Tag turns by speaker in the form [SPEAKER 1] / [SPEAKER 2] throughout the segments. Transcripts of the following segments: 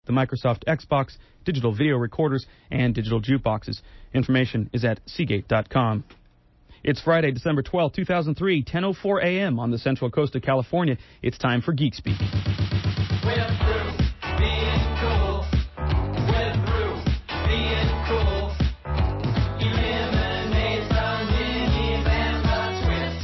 [SPEAKER 1] the Microsoft Xbox, digital video recorders, and digital jukeboxes. Information is at Seagate.com. It's Friday, December 12, 2003, 10:04 a.m. on the Central Coast of California. It's time for Geek Speak.
[SPEAKER 2] We're through being cool. We're through being cool. Eliminate the minis and the twist.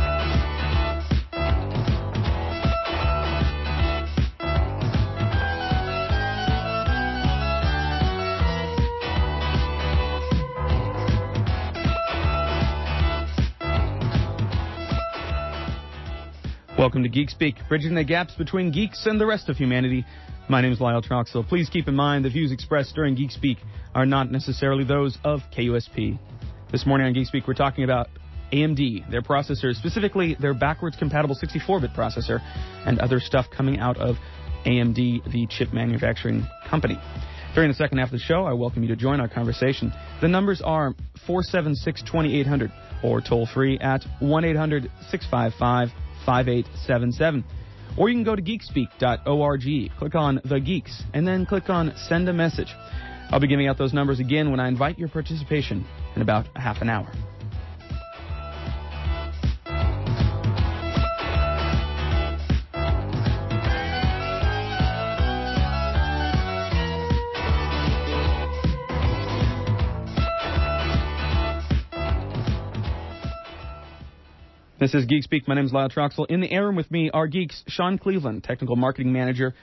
[SPEAKER 1] Welcome to Geek Speak, bridging the gaps between geeks and the rest of humanity. My name is Lyle Troxell. Please keep in mind the views expressed during Geek Speak are not necessarily those of KUSP. This morning on Geek Speak, we're talking about AMD, their processors, specifically their backwards compatible 64-bit processor, and other stuff coming out of AMD, the chip manufacturing company. During the second half of the show, I welcome you to join our conversation. The numbers are 476-2800 or toll free at 1-800-655-5877. Or you can go to geekspeak.org, click on The Geeks, and then click on Send a Message. I'll be giving out those numbers again when I invite your participation in about a half an hour. This is Geek Speak. My name is Lyle Troxell. In the air room with me are geeks Sean Cleveland, Technical Marketing Manager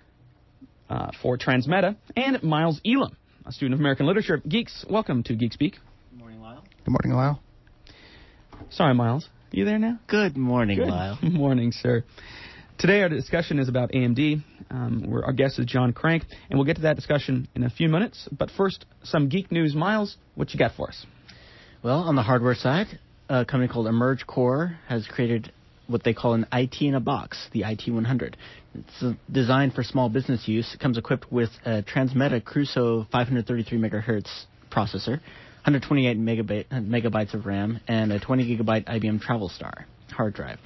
[SPEAKER 1] for Transmeta, and Miles Elam, a student of American Literature. Geeks, welcome to Geek Speak.
[SPEAKER 3] Good morning, Lyle.
[SPEAKER 4] Good morning, Lyle.
[SPEAKER 1] Sorry, Miles. You there now?
[SPEAKER 3] Good morning,
[SPEAKER 1] Good
[SPEAKER 3] Lyle.
[SPEAKER 1] morning, sir. Today our discussion is about AMD. Our guest is John Crank, and we'll get to that discussion in a few minutes. But first, some geek news. Miles, what you got for us?
[SPEAKER 3] Well, on the hardware side, a company called Emerge Core has created what they call an IT in a box, the IT100. It's designed for small business use. It comes equipped with a Transmeta Crusoe 533 megahertz processor, 128 megabytes of RAM, and a 20 gigabyte IBM TravelStar hard drive,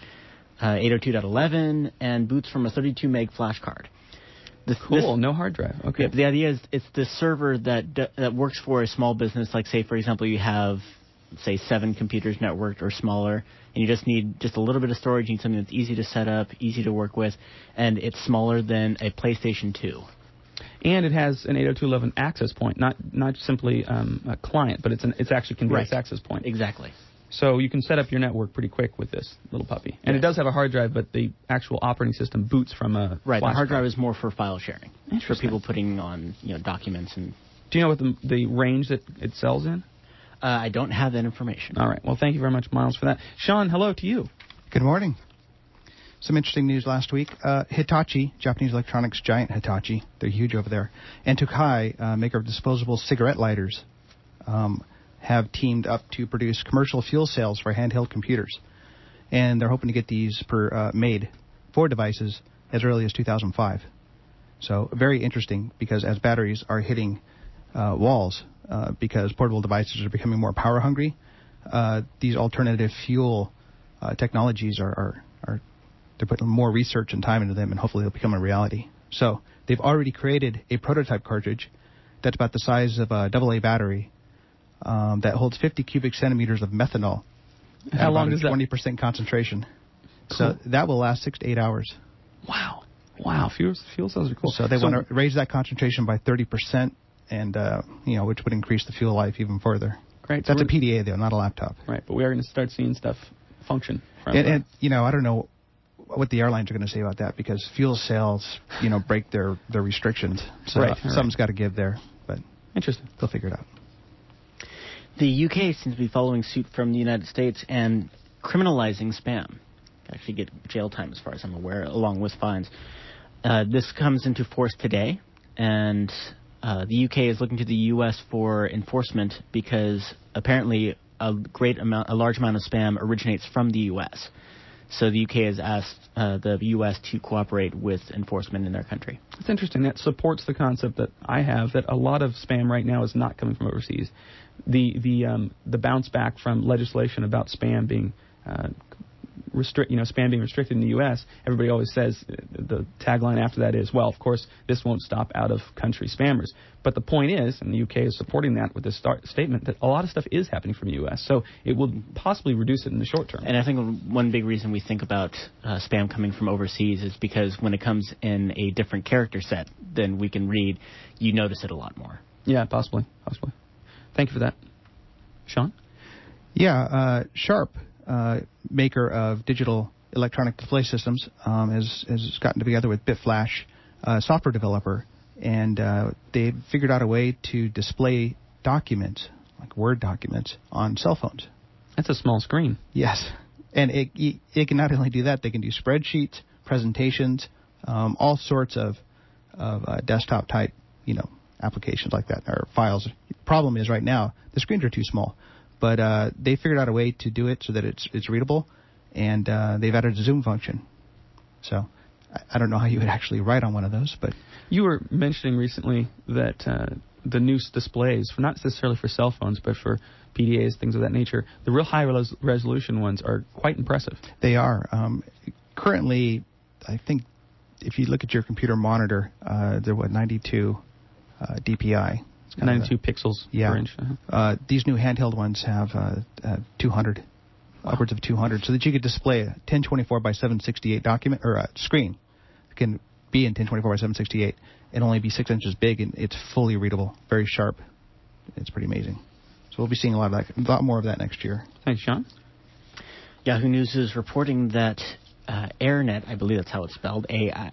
[SPEAKER 3] 802.11, and boots from a 32 meg flash card.
[SPEAKER 1] Cool, no hard drive. Okay.
[SPEAKER 3] Yeah, the idea is it's the server that works for a small business. Like, say, for example, you have, say, 7 computers networked or smaller, and you just need just a little bit of storage. You need something that's easy to set up, easy to work with, and it's smaller than a PlayStation 2.
[SPEAKER 1] And it has an 802.11 access point, not simply a client, but it's actually conveys access point.
[SPEAKER 3] Exactly.
[SPEAKER 1] So you can set up your network pretty quick with this little puppy. And It does have a hard drive, but the actual operating system boots from a
[SPEAKER 3] Right, the
[SPEAKER 1] flash
[SPEAKER 3] hard drive
[SPEAKER 1] drive
[SPEAKER 3] is more for file sharing, for people putting on documents. And
[SPEAKER 1] do you know what the range that it sells in?
[SPEAKER 3] I don't have that information.
[SPEAKER 1] All right. Well, thank you very much, Miles, for that. Sean, hello to you.
[SPEAKER 4] Good morning. Some interesting news last week. Hitachi, Japanese electronics giant Hitachi, they're huge over there, and Tokai, maker of disposable cigarette lighters, have teamed up to produce commercial fuel cells for handheld computers. And they're hoping to get these made for devices as early as 2005. So very interesting, because as batteries are hitting walls, because portable devices are becoming more power hungry, these alternative fuel technologies are they're putting more research and time into them, and hopefully they'll become a reality. So they've already created a prototype cartridge that's about the size of a AA battery that holds 50 cubic centimeters of methanol.
[SPEAKER 1] How long does that?
[SPEAKER 4] 20% concentration.
[SPEAKER 1] Cool.
[SPEAKER 4] So that will last 6 to 8 hours.
[SPEAKER 1] Wow. Fuel cells are cool.
[SPEAKER 4] So they want to raise that concentration by 30%, and which would increase the fuel life even further.
[SPEAKER 1] Great.
[SPEAKER 4] That's a PDA though, not a laptop.
[SPEAKER 1] Right, but we are going to start seeing stuff function.
[SPEAKER 4] And I don't know what the airlines are going to say about that, because fuel cells, break their restrictions. So something's got to give there. But
[SPEAKER 1] interesting.
[SPEAKER 4] They'll figure it out.
[SPEAKER 3] The UK seems to be following suit from the United States and criminalizing spam. Actually get jail time, as far as I'm aware, along with fines. This comes into force today, and the UK is looking to the US for enforcement, because apparently a large amount of spam originates from the US. So the UK has asked the US to cooperate with enforcement in their country.
[SPEAKER 1] It's interesting. That supports the concept that I have, that a lot of spam right now is not coming from overseas. The bounce back from legislation about spam being spam being restricted in the U.S., everybody always says the tagline after that is, well, of course, this won't stop out-of-country spammers. But the point is, and the U.K. is supporting that with this statement, that a lot of stuff is happening from the U.S., so it will possibly reduce it in the short term.
[SPEAKER 3] And I think one big reason we think about spam coming from overseas is because when it comes in a different character set than we can read, you notice it a lot more.
[SPEAKER 1] Yeah, possibly. Thank you for that. Sean?
[SPEAKER 4] Yeah, Sharp, maker of digital electronic display systems, has gotten together with BitFlash, a software developer, and they figured out a way to display documents, like Word documents, on cell phones.
[SPEAKER 1] That's a small screen.
[SPEAKER 4] Yes. And it can not only do that, they can do spreadsheets, presentations, all sorts of desktop-type, applications like that, or files. The problem is right now, the screens are too small. But they figured out a way to do it so that it's readable, and they've added a zoom function. So I don't know how you would actually write on one of those, but...
[SPEAKER 1] You were mentioning recently that the new displays, not necessarily for cell phones, but for PDAs, things of that nature, the real high-resolution ones are quite impressive.
[SPEAKER 4] They are. Currently, I think if you look at your computer monitor, they're 92 DPI.
[SPEAKER 1] 92 pixels per inch.
[SPEAKER 4] These new handheld ones have 200, upwards of 200, so that you could display a 1024 by 768 document or screen. It can be in 1024 by 768 and only be 6 inches big, and it's fully readable, very sharp. It's pretty amazing. So we'll be seeing a lot more of that next year.
[SPEAKER 1] Thanks, Sean.
[SPEAKER 3] Yahoo News is reporting that AirNet, I believe that's how it's spelled,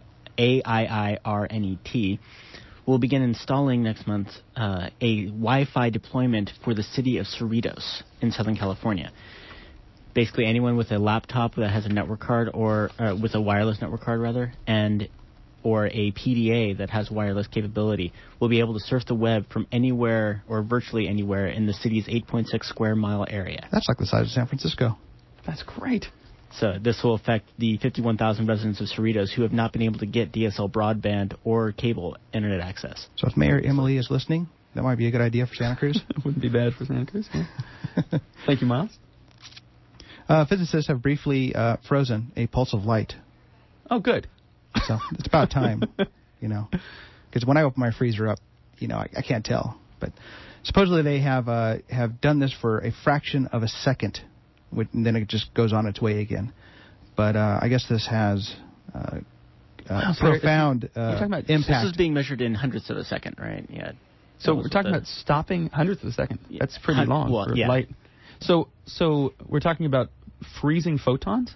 [SPEAKER 3] AIIRNET, will begin installing next month a Wi-Fi deployment for the city of Cerritos in Southern California. Basically, anyone with a laptop that has a network card, or with a wireless network card, rather, or a PDA that has wireless capability, will be able to surf the web from anywhere or virtually anywhere in the city's 8.6 square mile area.
[SPEAKER 4] That's like the size of San Francisco.
[SPEAKER 1] That's great.
[SPEAKER 3] So this will affect the 51,000 residents of Cerritos who have not been able to get DSL broadband or cable internet access.
[SPEAKER 4] So if Mayor Emily is listening, that might be a good idea for Santa Cruz.
[SPEAKER 1] Wouldn't be bad for Santa Cruz. Yeah. Thank you, Miles.
[SPEAKER 4] Physicists have briefly frozen a pulse of light.
[SPEAKER 1] Oh, good.
[SPEAKER 4] So it's about time, because when I open my freezer up, I can't tell. But supposedly they have done this for a fraction of a second, and then it just goes on its way again. But I guess this has profound impact.
[SPEAKER 3] This is being measured in hundredths of a second, right? Yeah.
[SPEAKER 1] So we're talking about stopping hundredths of a second. Yeah. That's pretty long for light. So we're talking about freezing photons?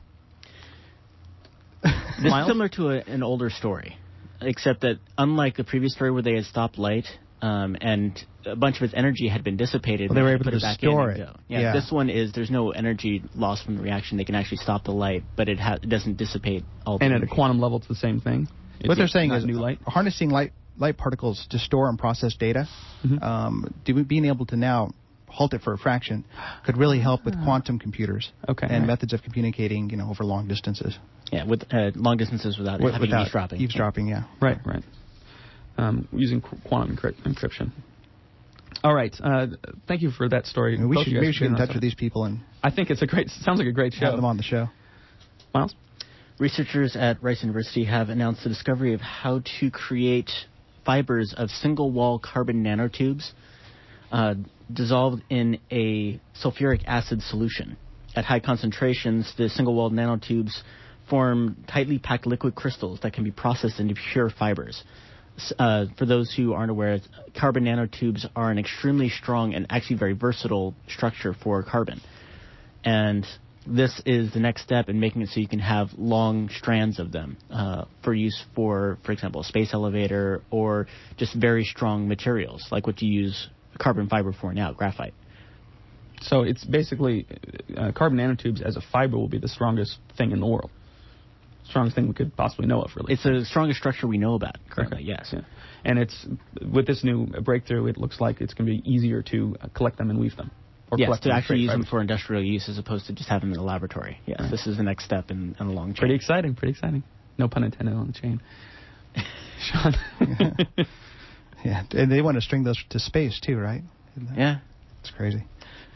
[SPEAKER 3] This is similar to an older story, except that unlike the previous story where they had stopped light and a bunch of its energy had been dissipated,
[SPEAKER 4] they were able to
[SPEAKER 3] back
[SPEAKER 4] store
[SPEAKER 3] in
[SPEAKER 4] it.
[SPEAKER 3] Yeah, this one is there's no energy loss from the reaction. They can actually stop the light, but it doesn't dissipate all the
[SPEAKER 1] energy.
[SPEAKER 3] energy.
[SPEAKER 1] At a quantum level, it's the same thing?
[SPEAKER 4] What they're saying is
[SPEAKER 1] new light?
[SPEAKER 4] Harnessing light particles to store and process data, being able to now halt it for a fraction could really help with quantum computers and methods of communicating, over long distances.
[SPEAKER 3] Yeah, with long distances without eavesdropping.
[SPEAKER 4] Eavesdropping, yeah.
[SPEAKER 1] Right. Using quantum encryption. All right. Thank you for that story.
[SPEAKER 4] We should get in touch with these people, and
[SPEAKER 1] I think sounds like a great show.
[SPEAKER 4] Have them on the show.
[SPEAKER 1] Miles?
[SPEAKER 3] Researchers at Rice University have announced the discovery of how to create fibers of single-wall carbon nanotubes dissolved in a sulfuric acid solution. At high concentrations, the single-wall nanotubes form tightly packed liquid crystals that can be processed into pure fibers. For those who aren't aware, carbon nanotubes are an extremely strong and actually very versatile structure for carbon. And this is the next step in making it so you can have long strands of them for use for example, a space elevator or just very strong materials like what you use carbon fiber for now, graphite.
[SPEAKER 1] So it's basically carbon nanotubes as a fiber will be the strongest thing in the world. Strongest thing we could possibly know of, really.
[SPEAKER 3] It's the strongest structure we know about currently, yes.
[SPEAKER 1] Yeah. And it's with this new breakthrough, it looks like it's going to be easier to collect them and weave them.
[SPEAKER 3] Yes, to actually use them for industrial use as opposed to just have them in the laboratory. Yes, This is the next step in a long chain.
[SPEAKER 1] Pretty exciting. No pun intended on the chain. Sean?
[SPEAKER 4] Yeah, and they want to string those to space, too, right?
[SPEAKER 3] Yeah.
[SPEAKER 4] It's crazy.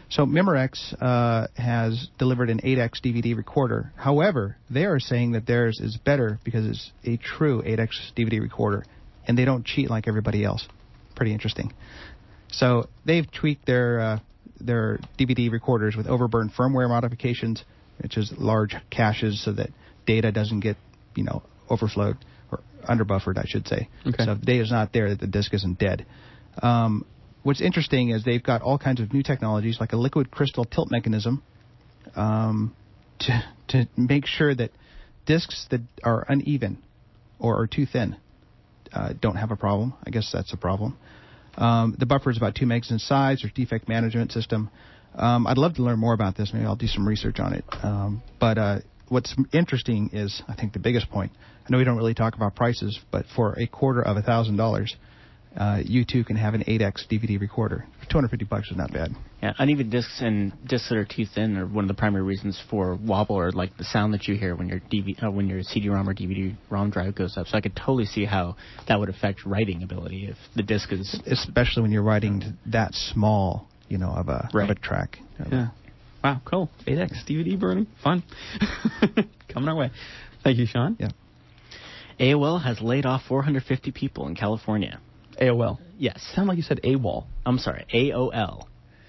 [SPEAKER 4] So Memorex has delivered an 8X DVD recorder. However, they are saying that theirs is better because it's a true 8X DVD recorder, and they don't cheat like everybody else. Pretty interesting. So they've tweaked their DVD recorders with overburn firmware modifications, which is large caches so that data doesn't get, overflowed or underbuffered, I should say.
[SPEAKER 1] Okay.
[SPEAKER 4] So if the data is not there, the disk isn't dead. What's interesting is they've got all kinds of new technologies like a liquid crystal tilt mechanism to make sure that disks that are uneven or are too thin don't have a problem. I guess that's a problem. The buffer is about 2 megs in size. There's defect management system. I'd love to learn more about this. Maybe I'll do some research on it. But what's interesting is, I think the biggest point, I know we don't really talk about prices, but for $250,000, you too can have an 8X DVD recorder. $250 is not bad.
[SPEAKER 3] Yeah, uneven discs and discs that are too thin are one of the primary reasons for wobble, or like the sound that you hear when your when your CD-ROM or DVD-ROM drive goes up. So I could totally see how that would affect writing ability if the disc is...
[SPEAKER 4] Especially when you're writing that small, of a track.
[SPEAKER 1] Yeah. Wow, cool. 8X DVD burning. Fun. Coming our way. Thank you, Sean.
[SPEAKER 4] Yeah.
[SPEAKER 3] AOL has laid off 450 people in California.
[SPEAKER 1] AOL.
[SPEAKER 3] Yes.
[SPEAKER 1] Sound like you said AWOL.
[SPEAKER 3] I'm sorry, AOL.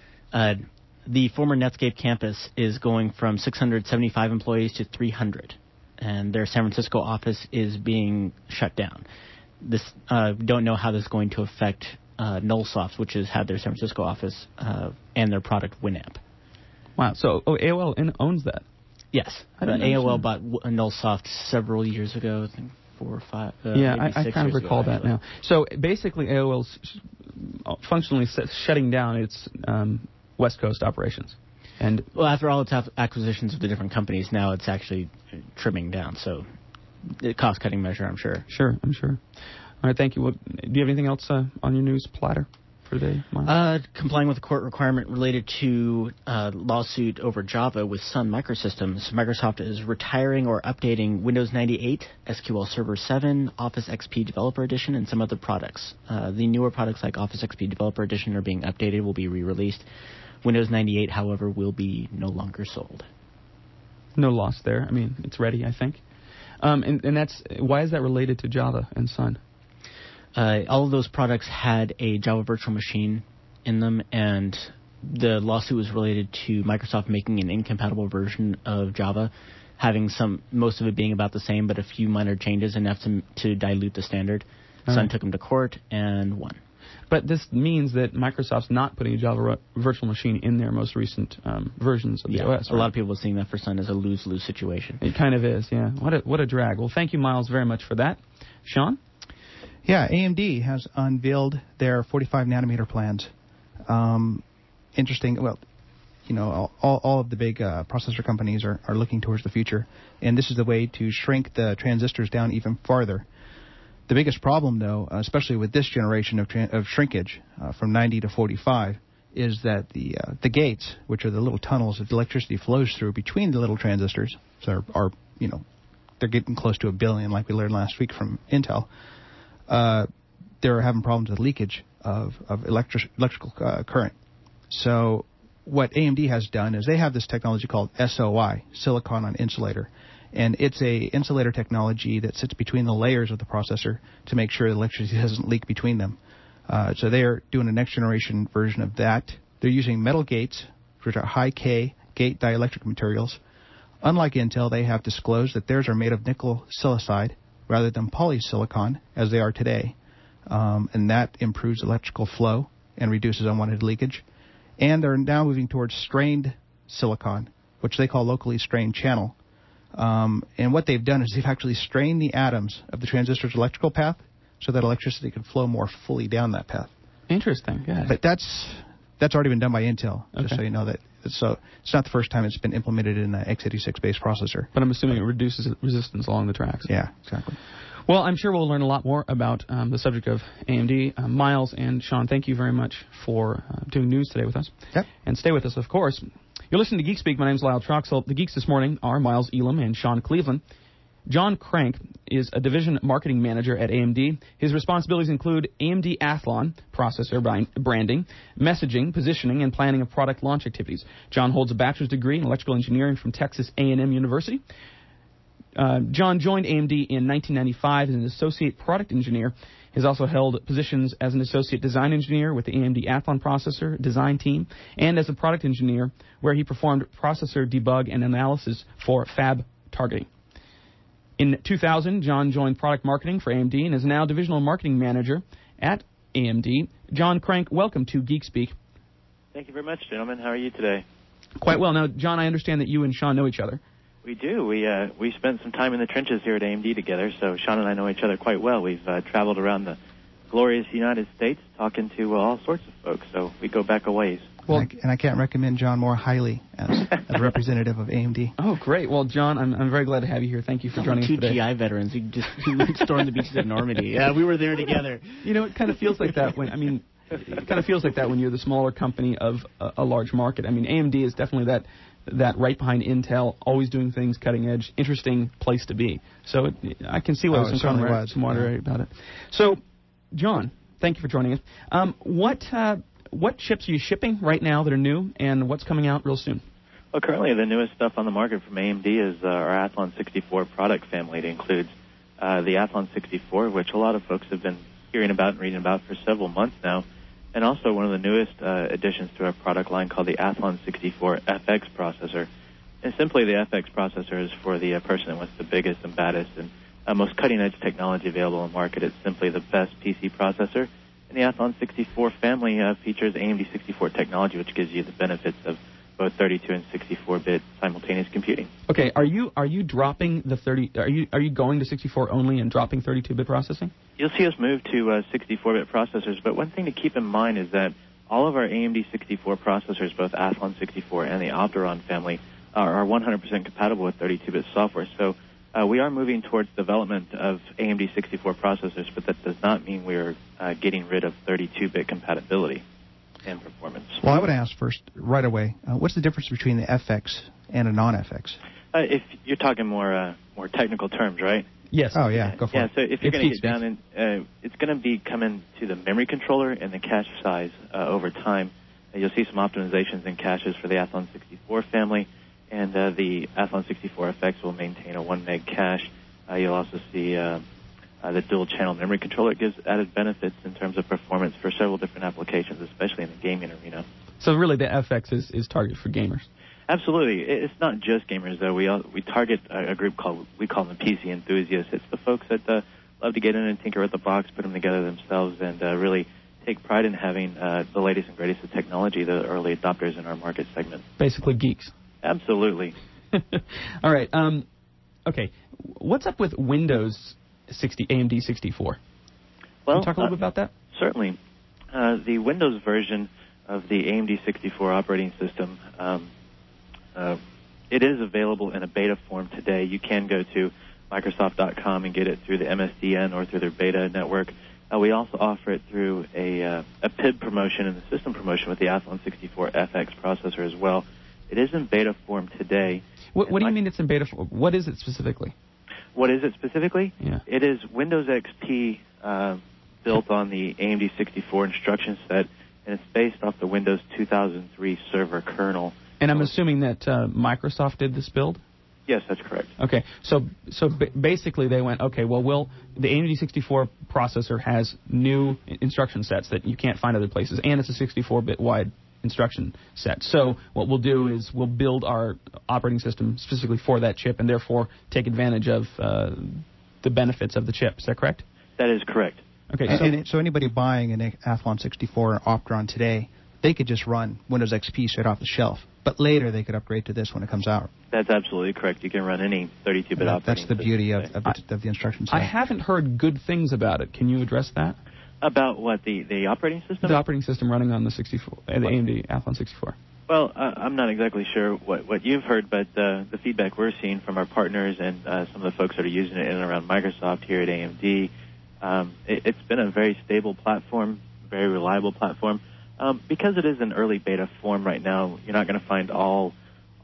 [SPEAKER 3] The former Netscape campus is going from 675 employees to 300, and their San Francisco office is being shut down. This don't know how this is going to affect Nullsoft, which has had their San Francisco office and their product Winamp.
[SPEAKER 1] Wow. So AOL owns that.
[SPEAKER 3] Yes. AOL bought Nullsoft several years ago, I think 4 or 5.
[SPEAKER 1] I kind of recall that now. So basically, AOL's functionally shutting down its West Coast operations. And
[SPEAKER 3] after all its acquisitions of the different companies, now it's actually trimming down. So, cost-cutting measure, I'm sure.
[SPEAKER 1] Sure, I'm sure. All right, thank you. Do you have anything else on your news platter for today, Miles?
[SPEAKER 3] Complying with a court requirement related to lawsuit over Java with Sun Microsystems, Microsoft is retiring or updating Windows 98, SQL Server 7, Office XP Developer Edition, and some other products. The newer products like Office XP Developer Edition are being updated, will be re-released. Windows 98, however, will be no longer sold.
[SPEAKER 1] No loss there. I mean, it's ready, I think. And that's why is that related to Java and Sun?
[SPEAKER 3] All of those products had a Java virtual machine in them, and the lawsuit was related to Microsoft making an incompatible version of Java, having most of it being about the same, but a few minor changes enough to dilute the standard. Sun took them to court and won.
[SPEAKER 1] But this means that Microsoft's not putting a Java virtual machine in their most recent versions of the OS. Right?
[SPEAKER 3] A lot of people are seeing that for Sun as a lose-lose situation.
[SPEAKER 1] It kind of is, yeah. What a drag. Well, thank you, Miles, very much for that. Sean?
[SPEAKER 4] Yeah, AMD has unveiled their 45-nanometer plans. Interesting. Well, all of the big processor companies are looking towards the future, and this is the way to shrink the transistors down even farther. The biggest problem, though, especially with this generation of shrinkage from 90 to 45, is that the gates, which are the little tunnels that the electricity flows through between the little transistors, so are they're getting close to 1 billion, like we learned last week from Intel. They're having problems with leakage of electrical current. So what AMD has done is they have this technology called SOI, silicon on insulator. And it's a insulator technology that sits between the layers of the processor to make sure the electricity doesn't leak between them. So they're doing a next generation version of that. They're using metal gates, which are high K gate dielectric materials. Unlike Intel, they have disclosed that theirs are made of nickel silicide rather than polysilicon, as they are today. And that improves electrical flow and reduces unwanted leakage. And they're now moving towards strained silicon, which they call locally strained channel. And what they've done is they've actually strained the atoms of the transistor's electrical path so that electricity can flow more fully down that path.
[SPEAKER 1] Interesting, good.
[SPEAKER 4] But that's already been done by Intel, just so you know that. So it's not the first time it's been implemented in an x86-based processor.
[SPEAKER 1] But I'm assuming it reduces resistance along the tracks.
[SPEAKER 4] Yeah, exactly.
[SPEAKER 1] Well, I'm sure we'll learn a lot more about the subject of AMD. Miles and Sean, thank you very much for doing news today with us.
[SPEAKER 4] Yep.
[SPEAKER 1] And stay with us, of course. You're listening to Geek Speak. My name is Lyle Troxell. The geeks this morning are Miles Elam and Sean Cleveland. John Crank is a division marketing manager at AMD. His responsibilities include AMD Athlon, processor branding, messaging, positioning, and planning of product launch activities. John holds a bachelor's degree in electrical engineering from Texas A&M University. John joined AMD in 1995 as an associate product engineer. He has also held positions as an associate design engineer with the AMD Athlon processor design team and as a product engineer where he performed processor debug and analysis for fab targeting. In 2000, John joined product marketing for AMD and is now divisional marketing manager at AMD. John Crank, welcome to Geek Speak.
[SPEAKER 5] Thank you very much, gentlemen. How are you today?
[SPEAKER 1] Quite well. Now, John, I understand that you and Sean know each other.
[SPEAKER 5] We do. We spent some time in the trenches here at AMD together, so Sean and I know each other quite well. We've traveled around the glorious United States talking to all sorts of folks, so we go back a ways.
[SPEAKER 4] Well, and I can't recommend John more highly as a representative of AMD.
[SPEAKER 1] Oh, great. Well, John, I'm very glad to have you here. Thank you for joining us today.
[SPEAKER 3] Two GI veterans. You just stormed the beaches of Normandy. Yeah, we were there together.
[SPEAKER 1] You know, it kind of feels like that when, it kind of feels like that when you're the smaller company of a large market. I mean, AMD is definitely that right behind Intel, always doing things cutting edge, interesting place to be. So I can see why there's some camaraderie about it. So, John, thank you for joining us. What chips are you shipping right now that are new, and what's coming out real soon?
[SPEAKER 5] Well, currently the newest stuff on the market from AMD is our Athlon 64 product family. It includes the Athlon 64, which a lot of folks have been hearing about and reading about for several months now, and also one of the newest additions to our product line called the Athlon 64 FX processor. And simply the FX processor is for the person that wants the biggest and baddest and most cutting-edge technology available on the market. It's simply the best PC processor. And the Athlon 64 family features AMD 64 technology, which gives you the benefits of both 32 and 64-bit simultaneous computing.
[SPEAKER 1] Okay, are you dropping the 30? Are you going to 64 only and dropping 32-bit processing?
[SPEAKER 5] You'll see us move to 64-bit processors, but one thing to keep in mind is that all of our AMD 64 processors, both Athlon 64 and the Opteron family, are 100% compatible with 32-bit software. So we are moving towards development of AMD 64 processors, but that does not mean we're getting rid of 32-bit compatibility and performance.
[SPEAKER 4] Well, I would ask first, right away, what's the difference between the FX and a non-FX?
[SPEAKER 5] If you're talking more technical terms, right?
[SPEAKER 1] Yes.
[SPEAKER 4] Oh, yeah, go for it.
[SPEAKER 5] Yeah, so if you're going to get down in, it's going to be coming to the memory controller and the cache size over time. You'll see some optimizations in caches for the Athlon 64 family. And the Athlon 64 FX will maintain a 1 meg cache. You'll also see the dual-channel memory controller. It gives added benefits in terms of performance for several different applications, especially in the gaming arena.
[SPEAKER 1] So really the FX is targeted for gamers?
[SPEAKER 5] Absolutely. It's not just gamers, though. We target a group we call them PC enthusiasts. It's the folks that love to get in and tinker with the box, put them together themselves, and really take pride in having the latest and greatest of technology, the early adopters in our market segment.
[SPEAKER 1] Basically geeks.
[SPEAKER 5] Absolutely.
[SPEAKER 1] All right. Okay. What's up with Windows AMD 64?
[SPEAKER 5] Well,
[SPEAKER 1] Can you talk a little bit about that?
[SPEAKER 5] Certainly. The Windows version of the AMD 64 operating system, it is available in a beta form today. You can go to Microsoft.com and get it through the MSDN or through their beta network. We also offer it through a PIB promotion and the system promotion with the Athlon 64 FX processor as well. It is in beta form today.
[SPEAKER 1] What do you mean it's in beta form? What is it specifically?
[SPEAKER 5] What is it specifically?
[SPEAKER 1] Yeah.
[SPEAKER 5] It is Windows XP built on the AMD 64 instruction set, and it's based off the Windows 2003 server kernel.
[SPEAKER 1] And I'm assuming that Microsoft did this build?
[SPEAKER 5] Yes, that's correct.
[SPEAKER 1] Okay, so basically they went, okay, well, the AMD 64 processor has new instruction sets that you can't find other places, and it's a 64-bit wide instruction set. So what we'll do is we'll build our operating system specifically for that chip and therefore take advantage of the benefits of the chip. Is that correct?
[SPEAKER 5] That is correct.
[SPEAKER 1] Okay.
[SPEAKER 4] So anybody buying an Athlon 64 or Opteron today, they could just run Windows XP straight off the shelf. But later they could upgrade to this when it comes out.
[SPEAKER 5] That's absolutely correct. You can run any 32-bit operating system.
[SPEAKER 4] That's the beauty of the instruction set.
[SPEAKER 1] I haven't heard good things about it. Can you address that?
[SPEAKER 5] About what, the operating system?
[SPEAKER 1] The operating system running on the 64, the AMD Athlon 64.
[SPEAKER 5] Well, I'm not exactly sure what you've heard, but the feedback we're seeing from our partners and some of the folks that are using it in and around Microsoft here at AMD, it's been a very stable platform, very reliable platform. Because it is an early beta form right now, you're not going to find all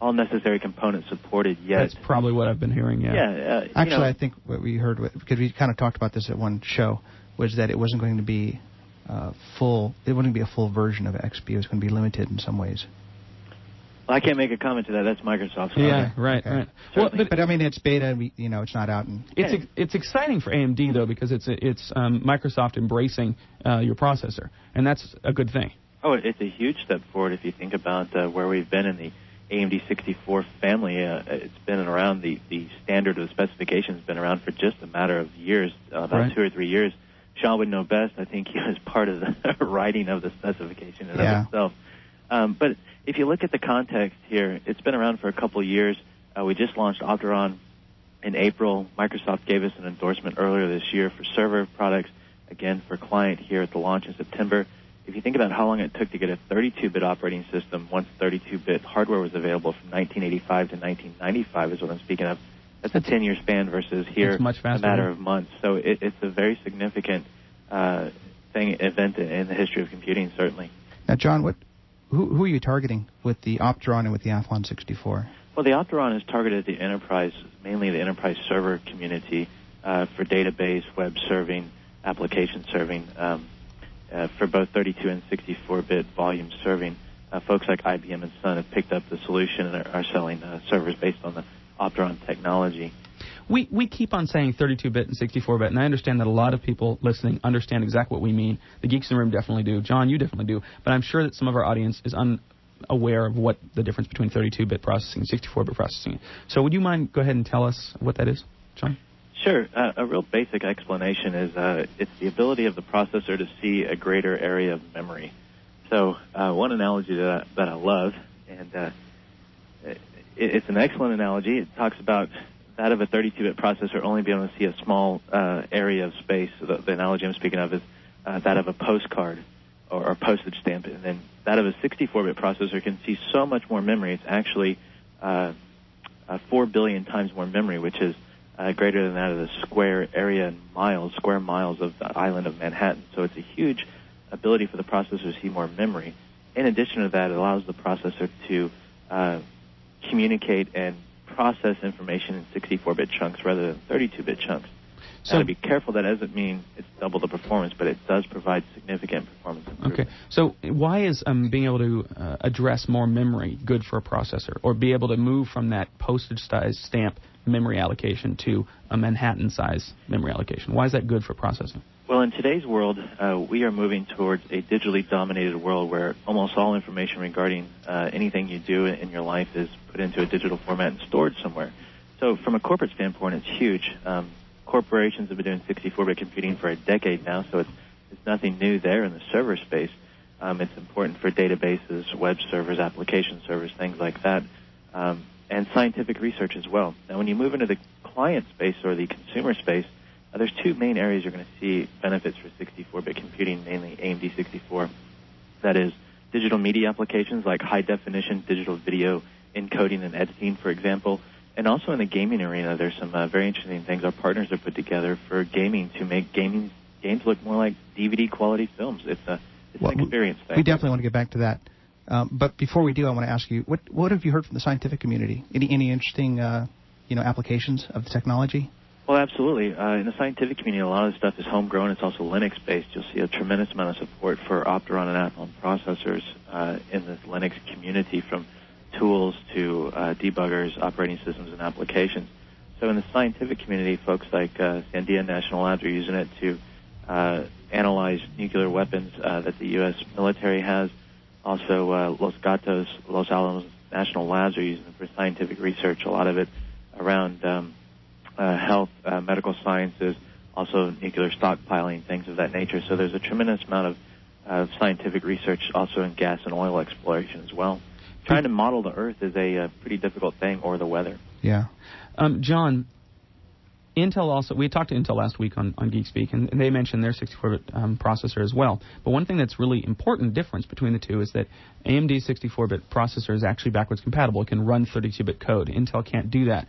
[SPEAKER 5] all necessary components supported yet.
[SPEAKER 1] That's probably what I've been hearing. Yeah.
[SPEAKER 5] Yeah.
[SPEAKER 4] Actually, I think what we heard, because we kind of talked about this at one show, was that it wasn't going to be full. It wouldn't be a full version of XP. It was going to be limited in some ways.
[SPEAKER 5] Well, I can't make a comment to that. That's Microsoft's.
[SPEAKER 1] Yeah,
[SPEAKER 5] Okay.
[SPEAKER 1] right,
[SPEAKER 4] Okay.
[SPEAKER 1] right. Well,
[SPEAKER 4] But I mean, it's beta. It's not out. And
[SPEAKER 1] it's exciting for AMD though, because it's Microsoft embracing your processor, and that's a good thing.
[SPEAKER 5] Oh, it's a huge step forward if you think about where we've been in the AMD 64 family. It's been around, the standard of the specification has been around for just a matter of years, about 2 or 3 years. Sean would know best. I think he was part of the writing of the specification in of itself. But if you look at the context here, it's been around for a couple of years. We just launched Opteron in April. Microsoft gave us an endorsement earlier this year for server products, again for client here at the launch in September. If you think about how long it took to get a 32-bit operating system once 32-bit hardware was available from 1985 to 1995 is what I'm speaking of. That's a 10-year span versus here
[SPEAKER 1] it's much faster,
[SPEAKER 5] a matter of months. So it's a very significant event in the history of computing, certainly.
[SPEAKER 4] Now, John, who are you targeting with the Opteron and with the Athlon 64?
[SPEAKER 5] Well, the Opteron is targeted at the enterprise, mainly the enterprise server community for database, web serving, application serving. For both 32 and 64-bit volume serving. Folks like IBM and Sun have picked up the solution and are selling servers based on the Opteron technology.
[SPEAKER 1] We keep on saying 32-bit and 64-bit, and I understand that a lot of people listening understand exactly what we mean. The geeks in the room definitely do. John, you definitely do. But I'm sure that some of our audience is unaware of what the difference between 32-bit processing and 64-bit processing is. So would you mind go ahead and tell us what that is, John?
[SPEAKER 5] Sure. A real basic explanation is it's the ability of the processor to see a greater area of memory. So one analogy that I love, and it's an excellent analogy. It talks about that of a 32-bit processor only being able to see a small area of space. So the analogy I'm speaking of is that of a postcard or a postage stamp. And then that of a 64-bit processor can see so much more memory. It's actually 4 billion times more memory, which is greater than that of the square miles of the island of Manhattan. So it's a huge ability for the processor to see more memory. In addition to that, it allows the processor to communicate and process information in 64-bit chunks rather than 32-bit chunks. So to be careful, that doesn't mean it's double the performance, but it does provide significant performance improvement.
[SPEAKER 1] Okay. So why is being able to address more memory good for a processor, or be able to move from that postage-size stamp memory allocation to a Manhattan-size memory allocation? Why is that good for processing?
[SPEAKER 5] Well, in today's world, we are moving towards a digitally dominated world where almost all information regarding anything you do in your life is put into a digital format and stored somewhere. So from a corporate standpoint, it's huge. Corporations have been doing 64-bit computing for a decade now, so it's nothing new there in the server space. It's important for databases, web servers, application servers, things like that, and scientific research as well. Now, when you move into the client space or the consumer space, there's two main areas you're going to see benefits for 64-bit computing, mainly AMD 64. That is digital media applications like high-definition digital video encoding and editing, for example. And also in the gaming arena, there's some very interesting things our partners have put together for gaming to make games look more like DVD-quality films. It's an experience thing.
[SPEAKER 4] We definitely want to get back to that. But before we do, I want to ask you, what have you heard from the scientific community? Any interesting applications of the technology?
[SPEAKER 5] Well, absolutely. In the scientific community, a lot of the stuff is homegrown. It's also Linux-based. You'll see a tremendous amount of support for Opteron and Athlon processors in the Linux community, from tools to debuggers, operating systems, and applications. So in the scientific community, folks like Sandia National Labs are using it to analyze nuclear weapons that the U.S. military has. Also, Los Alamos National Labs are using it for scientific research, a lot of it around health, medical sciences, also nuclear stockpiling, things of that nature. So there's a tremendous amount of scientific research also in gas and oil exploration as well. Trying to model the Earth is a pretty difficult thing, or the weather.
[SPEAKER 4] Yeah.
[SPEAKER 1] John, Intel also, we talked to Intel last week on GeekSpeak, and they mentioned their 64-bit processor as well. But one thing that's really important difference between the two is that AMD's 64-bit processor is actually backwards compatible. It can run 32-bit code. Intel can't do that.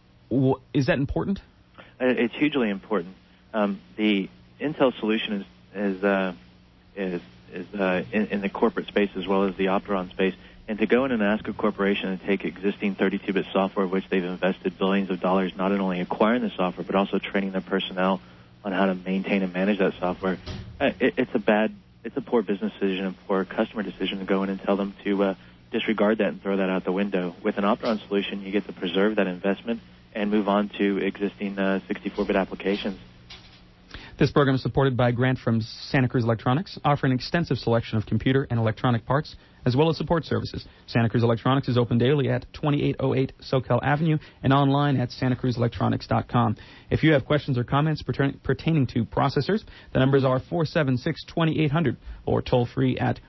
[SPEAKER 1] Is that important?
[SPEAKER 5] It's hugely important. The Intel solution is in the corporate space as well as the Opteron space. And to go in and ask a corporation to take existing 32-bit software, which they've invested billions of dollars not only acquiring the software, but also training their personnel on how to maintain and manage that software, it's a poor business decision, a poor customer decision to go in and tell them to disregard that and throw that out the window. With an Opteron solution, you get to preserve that investment and move on to existing 64-bit applications.
[SPEAKER 1] This program is supported by a grant from Santa Cruz Electronics, offering an extensive selection of computer and electronic parts, as well as support services. Santa Cruz Electronics is open daily at 2808 Soquel Avenue and online at santacruzelectronics.com. If you have questions or comments pertaining to processors, the numbers are 476-2800 or toll free at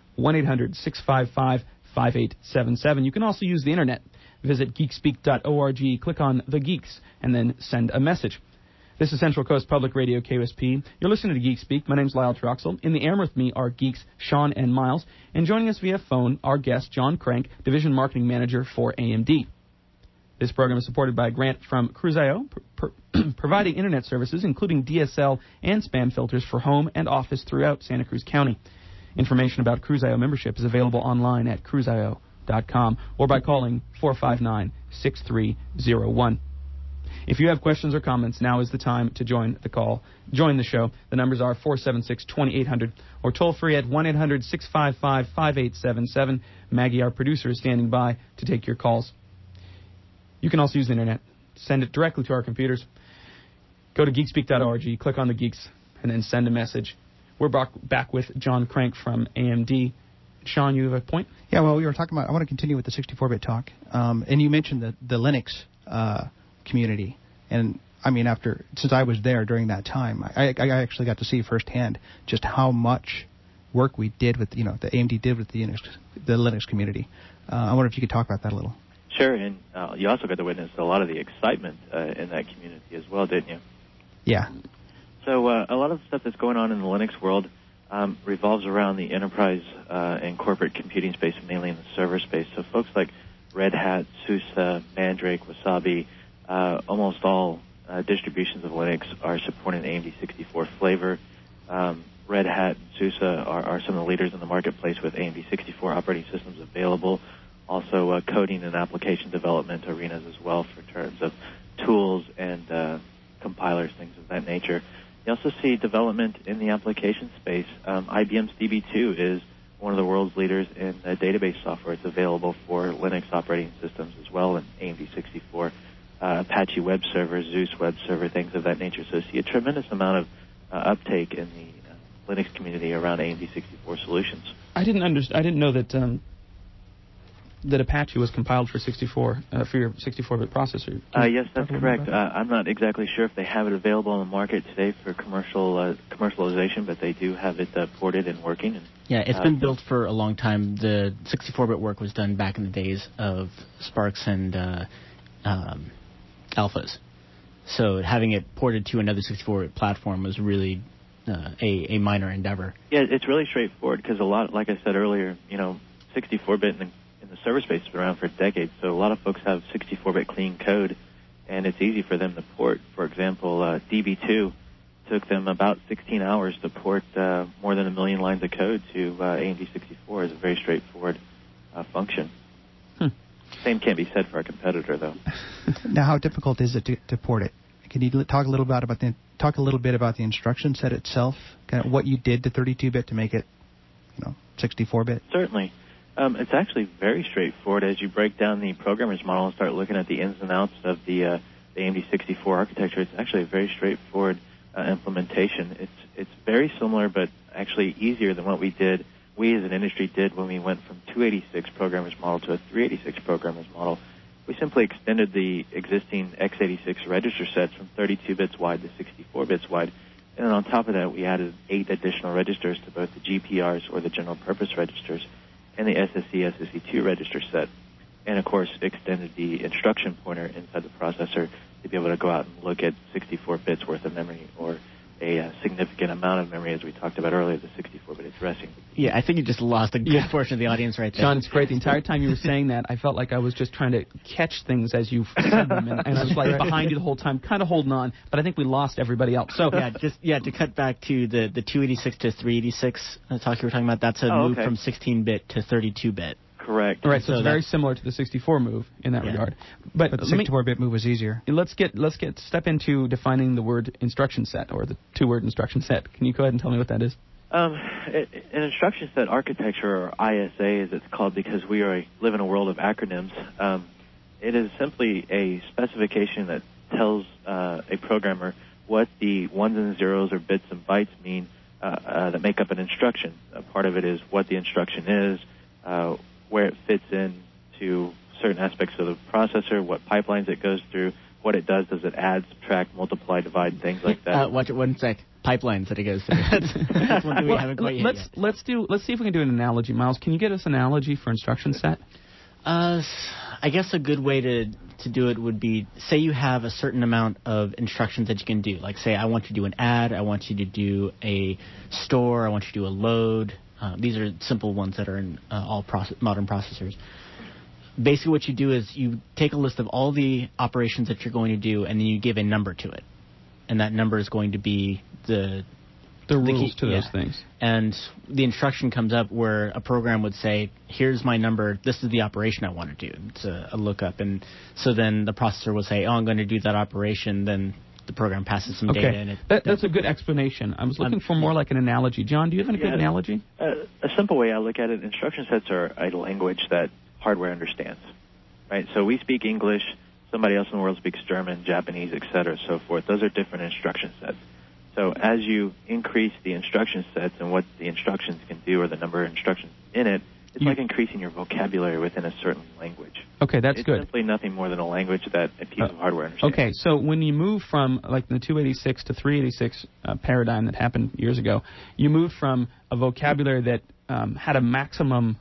[SPEAKER 1] 1-800-655-5877. You can also use the internet. Visit geekspeak.org, click on The Geeks, and then send a message. This is Central Coast Public Radio, KUSP. You're listening to Geek Speak. My name's Lyle Troxel. In the air with me are geeks Sean and Miles. And joining us via phone, our guest, John Crank, Division Marketing Manager for AMD. This program is supported by a grant from Cruise.io, providing internet services, including DSL and spam filters for home and office throughout Santa Cruz County. Information about Cruise.io membership is available online at cruise.io.com or by calling 459-6301. If you have questions or comments, now is the time to join the show. The numbers are 476-2800 or toll free at 1-800-655-5877. Maggie, our producer, is standing by to take your calls. You can also use the internet. Send it directly to our computers. Go to geekspeak.org, click on the Geeks, and then send a message. We're back with John Crank from AMD. Sean, you have a point?
[SPEAKER 4] Yeah, well, we were talking about, I want to continue with the 64-bit talk. And you mentioned the Linux community. And, I mean, since I was there during that time, I actually got to see firsthand just how much work we did with, the AMD did with the Linux community. I wonder if you could talk about that a little.
[SPEAKER 5] Sure, and you also got to witness a lot of the excitement in that community as well, didn't you?
[SPEAKER 4] Yeah.
[SPEAKER 5] So a lot of the stuff that's going on in the Linux world revolves around the enterprise and corporate computing space, mainly in the server space. So folks like Red Hat, SUSE, Mandrake, Wasabi, almost all distributions of Linux are supporting the AMD 64 flavor. Red Hat and SUSE are some of the leaders in the marketplace with AMD 64 operating systems available. Also coding and application development arenas as well for terms of tools and compilers, things of that nature. You also see development in the application space. IBM's DB2 is one of the world's leaders in database software. It's available for Linux operating systems as well in AMD 64. Apache Web Server, Zeus Web Server, things of that nature. So see a tremendous amount of uptake in the Linux community around AMD 64 solutions.
[SPEAKER 1] I didn't know that that Apache was compiled for 64 for your 64-bit processor.
[SPEAKER 5] Yes, that's correct. I'm not exactly sure if they have it available on the market today for commercialization, but they do have it ported and working. And,
[SPEAKER 3] yeah, it's been built for a long time. The 64-bit work was done back in the days of Sparks and Alphas. So having it ported to another 64-bit platform was really a minor endeavor.
[SPEAKER 5] Yeah, it's really straightforward because a lot, like I said earlier, 64-bit in the server space has been around for decades, so a lot of folks have 64-bit clean code, and it's easy for them to port. For example, DB2 took them about 16 hours to port more than 1 million lines of code to AMD 64. It's a very straightforward function. Same can't be said for our competitor, though.
[SPEAKER 4] Now, how difficult is it to port it? Can you talk a little bit about the instruction set itself, kind of what you did to 32-bit to make it, 64-bit?
[SPEAKER 5] Certainly. It's actually very straightforward as you break down the programmer's model and start looking at the ins and outs of the AMD 64 architecture. It's actually a very straightforward implementation. It's very similar, but actually easier than what we as an industry did when we went from 286 programmer's model to a 386 programmer's model. We simply extended the existing x86 register sets from 32 bits wide to 64 bits wide. And then on top of that, we added 8 additional registers to both the GPRs, or the general purpose registers, and the SSC/SSC2 register set. And, of course, extended the instruction pointer inside the processor to be able to go out and look at 64 bits worth of memory, or a significant amount of memory, as we talked about earlier, the 64-bit addressing.
[SPEAKER 3] Yeah, I think you just lost a good portion of the audience right there.
[SPEAKER 1] John, it's great. The entire time you were saying that, I felt like I was just trying to catch things as you said them, and I was like behind you the whole time, kind of holding on, but I think we lost everybody else. So
[SPEAKER 3] to cut back to the 286 to 386 talk you were talking about, that's a move from 16-bit to 32-bit.
[SPEAKER 5] Correct.
[SPEAKER 1] All right, so it's very
[SPEAKER 3] that's-
[SPEAKER 1] similar to the 64 move in that
[SPEAKER 3] Yeah.
[SPEAKER 1] regard.
[SPEAKER 4] But the
[SPEAKER 1] let me-
[SPEAKER 4] 64-bit move was easier.
[SPEAKER 1] Let's step into defining the word instruction set, or the two-word instruction set. Can you go ahead and tell me what that is?
[SPEAKER 5] An instruction set architecture, or ISA as it's called, because we live in a world of acronyms, it is simply a specification that tells a programmer what the ones and zeros or bits and bytes mean that make up an instruction. Part of it is what the instruction is, where it fits into certain aspects of the processor, what pipelines it goes through, what it does. Does it add, subtract, multiply, divide, things like that?
[SPEAKER 3] Watch it 1 sec. Pipelines that it goes through. That's one thing we haven't quite yet.
[SPEAKER 1] Let's see if we can do an analogy. Miles, can you get us an analogy for instruction set?
[SPEAKER 3] I guess a good way to do it would be, say you have a certain amount of instructions that you can do. Like, say, I want you to do an add, I want you to do a store, I want you to do a load. These are simple ones that are in all modern processors. Basically what you do is you take a list of all the operations that you're going to do, and then you give a number to it. And that number is going to be the
[SPEAKER 1] rules
[SPEAKER 3] key,
[SPEAKER 1] to those things.
[SPEAKER 3] And the instruction comes up where a program would say, here's my number, this is the operation I want to do. It's a lookup. And so then the processor will say, oh, I'm going to do that operation. Then the program passes some data. And
[SPEAKER 1] That's a good explanation. I was looking for more like an analogy. John, do you have any good analogy?
[SPEAKER 5] A simple way I look at it, instruction sets are a language that hardware understands. Right? So we speak English, somebody else in the world speaks German, Japanese, etc., so forth. Those are different instruction sets. So as you increase the instruction sets and what the instructions can do, or the number of instructions in it, it's like increasing your vocabulary within a certain language.
[SPEAKER 1] Okay, that's good.
[SPEAKER 5] It's simply nothing more than a language that a piece of hardware understands.
[SPEAKER 1] Okay, so when you move from like the 286 to 386 paradigm that happened years ago, you moved from a vocabulary that had a maximum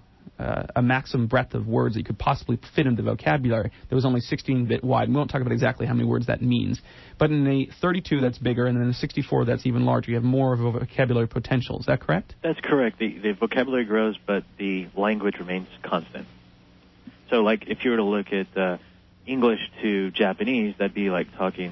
[SPEAKER 1] breadth of words that you could possibly fit into the vocabulary. That was only 16-bit wide. We won't talk about exactly how many words that means. But in the 32, that's bigger, and in the 64, that's even larger. You have more of a vocabulary potential. Is that correct?
[SPEAKER 5] That's correct. The vocabulary grows, but the language remains constant. So, like, if you were to look at English to Japanese, that'd be like talking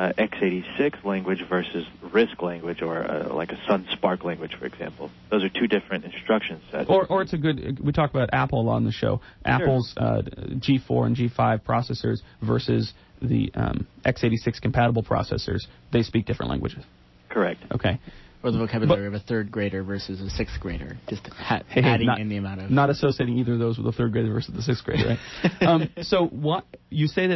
[SPEAKER 5] x86 language versus RISC language, or like a Sun SPARC language, for example. Those are two different instruction sets.
[SPEAKER 1] Or it's a good, we talk about Apple a lot on the show. Apple's G4 and G5 processors versus the x86 compatible processors, they speak different languages.
[SPEAKER 5] Correct.
[SPEAKER 1] Okay.
[SPEAKER 3] Or the vocabulary of a third grader versus a sixth grader. Just adding in the amount of...
[SPEAKER 1] Not associating either of those with a third grader versus the sixth grader, right? So what you say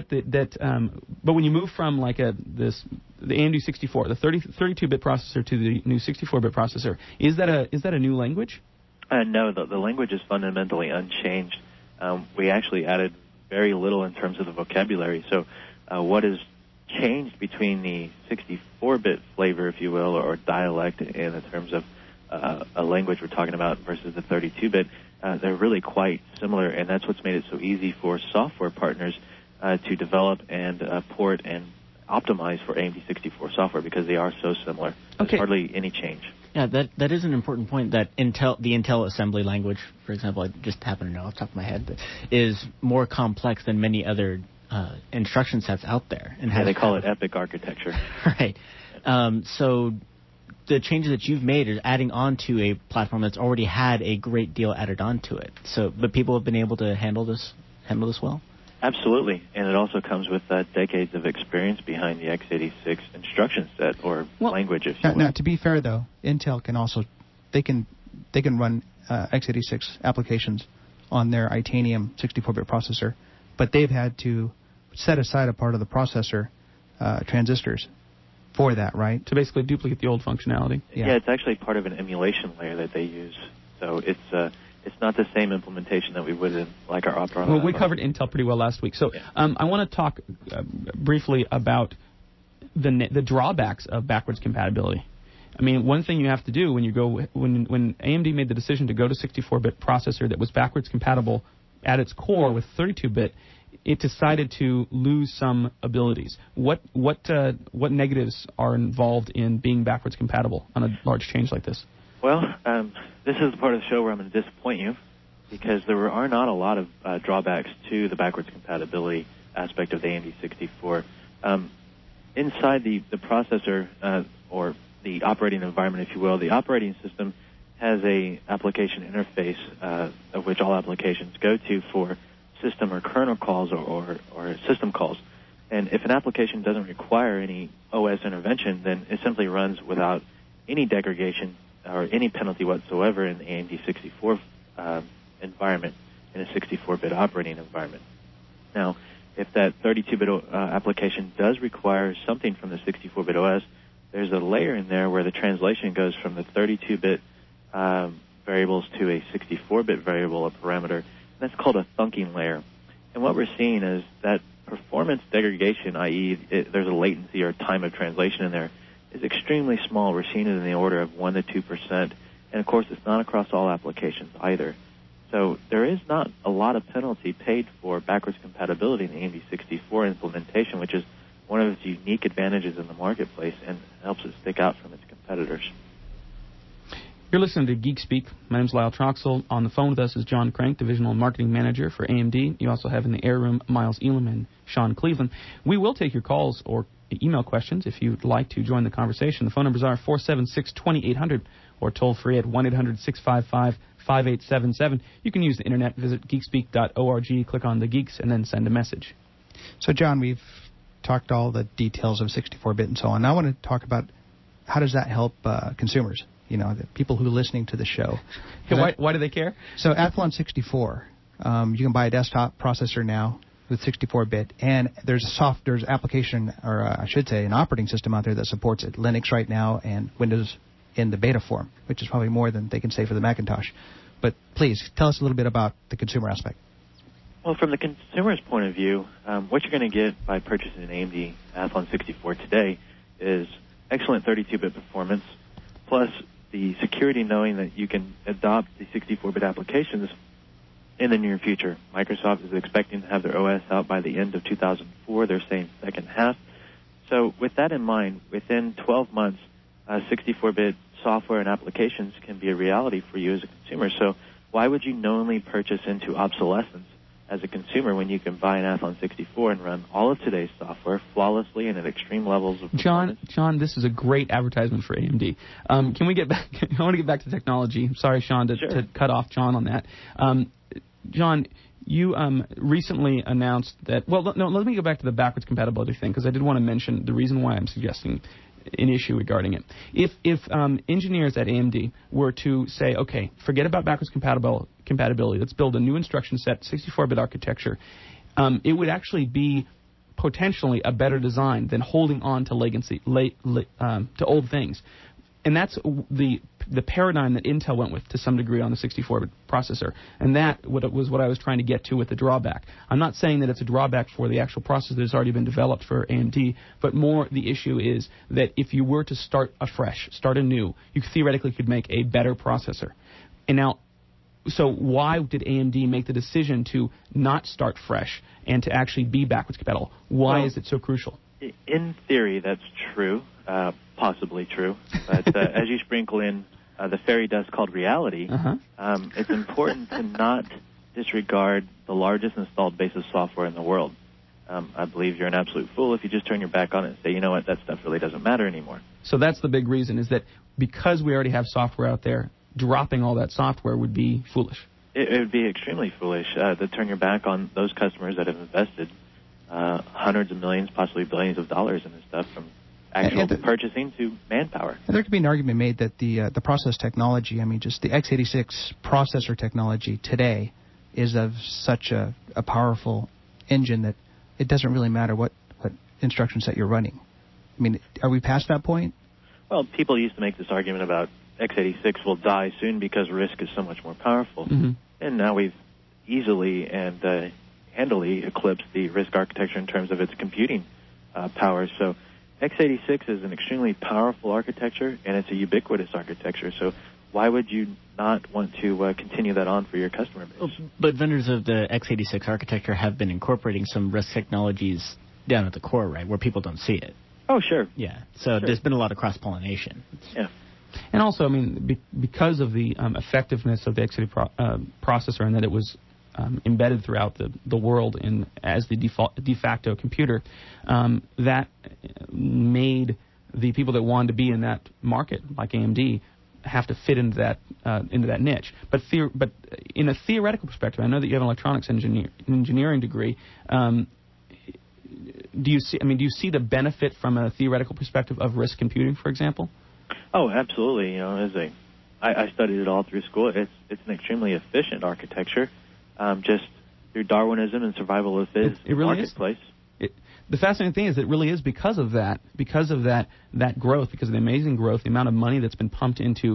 [SPEAKER 1] but when you move from like the AMD 64, the 32-bit processor to the new 64-bit processor, is that a new language?
[SPEAKER 5] No, the language is fundamentally unchanged. We actually added very little in terms of the vocabulary. So what is changed between the 64-bit flavor, if you will, or dialect in the terms of a language we're talking about versus the 32-bit, they're really quite similar, and that's what's made it so easy for software partners to develop and port and optimize for AMD 64 software, because they are so similar. There's hardly any change.
[SPEAKER 3] Yeah, that is an important point, that the Intel assembly language, for example, I just happen to know off the top of my head, but is more complex than many other instruction sets out there. And
[SPEAKER 5] they call it EPIC architecture.
[SPEAKER 3] Right. So the changes that you've made is adding on to a platform that's already had a great deal added onto it. But people have been able to handle this well?
[SPEAKER 5] Absolutely, and it also comes with decades of experience behind the x86 instruction set, or language, if you will.
[SPEAKER 4] Now, to be fair, though, Intel can also they can run x86 applications on their Itanium 64-bit processor, but they've had to set aside a part of the processor transistors for that, right?
[SPEAKER 1] To basically duplicate the old functionality.
[SPEAKER 5] Yeah, it's actually part of an emulation layer that they use. So it's not the same implementation that we would in like our Opera.
[SPEAKER 1] Well, we covered Intel pretty well last week. So I want to talk briefly about the drawbacks of backwards compatibility. I mean, one thing you have to do when AMD made the decision to go to 64-bit processor that was backwards compatible at its core with 32-bit, it decided to lose some abilities. What negatives are involved in being backwards compatible on a large change like this?
[SPEAKER 5] Well, this is the part of the show where I'm going to disappoint you, because there are not a lot of drawbacks to the backwards compatibility aspect of the AMD 64. Inside the processor, or the operating environment, if you will, the operating system has a application interface of which all applications go to for system or kernel calls or system calls. And if an application doesn't require any OS intervention, then it simply runs without any degradation or any penalty whatsoever in the AMD 64 environment, in a 64-bit operating environment. Now, if that 32-bit application does require something from the 64-bit OS, there's a layer in there where the translation goes from the 32-bit variables to a 64-bit variable or parameter. That's called a thunking layer. And what we're seeing is that performance degradation, i.e. there's a latency or time of translation in there, is extremely small. We're seeing it in the order of 1 to 2%. And, of course, it's not across all applications either. So there is not a lot of penalty paid for backwards compatibility in the AMD 64 implementation, which is one of its unique advantages in the marketplace and helps it stick out from its competitors.
[SPEAKER 1] You're listening to Geek Speak. My name's Lyle Troxell. On the phone with us is John Crank, Divisional Marketing Manager for AMD. You also have in the air room Miles Elam and Sean Cleveland. We will take your calls or email questions if you'd like to join the conversation. The phone numbers are 476-2800 or toll free at 1-800-655-5877. You can use the internet. Visit geekspeak.org, click on the Geeks, and then send a message.
[SPEAKER 4] So, John, we've talked all the details of 64-bit and so on. Now I want to talk about how does that help consumers, you know, the people who are listening to the show.
[SPEAKER 1] Hey, why do they care?
[SPEAKER 4] So Athlon 64, you can buy a desktop processor now with 64-bit, and there's application, or I should say an operating system out there that supports it. Linux right now and Windows in the beta form, which is probably more than they can say for the Macintosh. But please, tell us a little bit about the consumer aspect.
[SPEAKER 5] Well, from the consumer's point of view, what you're going to get by purchasing an AMD Athlon 64 today is excellent 32-bit performance, plus the security knowing that you can adopt the 64-bit applications in the near future. Microsoft is expecting to have their OS out by the end of 2004. They're saying second half. So with that in mind, within 12 months, 64-bit software and applications can be a reality for you as a consumer. So why would you knowingly purchase into obsolescence as a consumer when you can buy an Athlon 64 and run all of today's software flawlessly and at extreme levels of performance?
[SPEAKER 1] John, this is a great advertisement for AMD. Can we get back? I want to get back to technology. I'm sorry, Sean, to cut off John on that. John, you recently announced that. Well, no, let me go back to the backwards compatibility thing because I did want to mention the reason why I'm suggesting an issue regarding it. If engineers at AMD were to say, okay, forget about backwards compatibility, let's build a new instruction set, 64-bit architecture, it would actually be potentially a better design than holding on to to old things. And that's the paradigm that Intel went with to some degree on the 64-bit processor. And that was what I was trying to get to with the drawback. I'm not saying that it's a drawback for the actual processor that's already been developed for AMD, but more the issue is that if you were to start afresh, start anew, you theoretically could make a better processor. And now, so why did AMD make the decision to not start fresh and to actually be backwards compatible? Why is it so crucial?
[SPEAKER 5] In theory, that's true, possibly true. But as you sprinkle in the fairy dust called reality, it's important to not disregard the largest installed base of software in the world. I believe you're an absolute fool if you just turn your back on it and say, you know what, that stuff really doesn't matter anymore.
[SPEAKER 1] So that's the big reason, is that because we already have software out there, dropping all that software would be foolish.
[SPEAKER 5] It would be extremely foolish to turn your back on those customers that have invested hundreds of millions, possibly billions of dollars in this stuff, from actual purchasing to manpower.
[SPEAKER 4] And there could be an argument made that the process technology, I mean, just the x86 processor technology today is of such a powerful engine that it doesn't really matter what instruction set you're running. I mean, are we past that point?
[SPEAKER 5] Well, people used to make this argument about x86 will die soon because RISC is so much more powerful. And now we've easily and handily eclipsed the RISC architecture in terms of its computing power. So x86 is an extremely powerful architecture, and it's a ubiquitous architecture. So why would you not want to continue that on for your customer base?
[SPEAKER 3] But vendors of the x86 architecture have been incorporating some RISC technologies down at the core, right, where people don't see it.
[SPEAKER 5] Oh, sure.
[SPEAKER 3] Yeah, so there's been a lot of cross-pollination.
[SPEAKER 5] Yeah.
[SPEAKER 1] And also, I mean, because of the effectiveness of the x86 processor and that it was embedded throughout the world as the de facto computer, that made the people that wanted to be in that market, like AMD, have to fit into that niche. But in a theoretical perspective, I know that you have an electronics engineering degree. Do you see the benefit from a theoretical perspective of RISC computing, for example?
[SPEAKER 5] Oh, absolutely. You know, I studied it all through school. It's an extremely efficient architecture, just through Darwinism and survival of the
[SPEAKER 1] it really
[SPEAKER 5] marketplace.
[SPEAKER 1] The fascinating thing is it really is because of that growth, because of the amazing growth, the amount of money that's been pumped into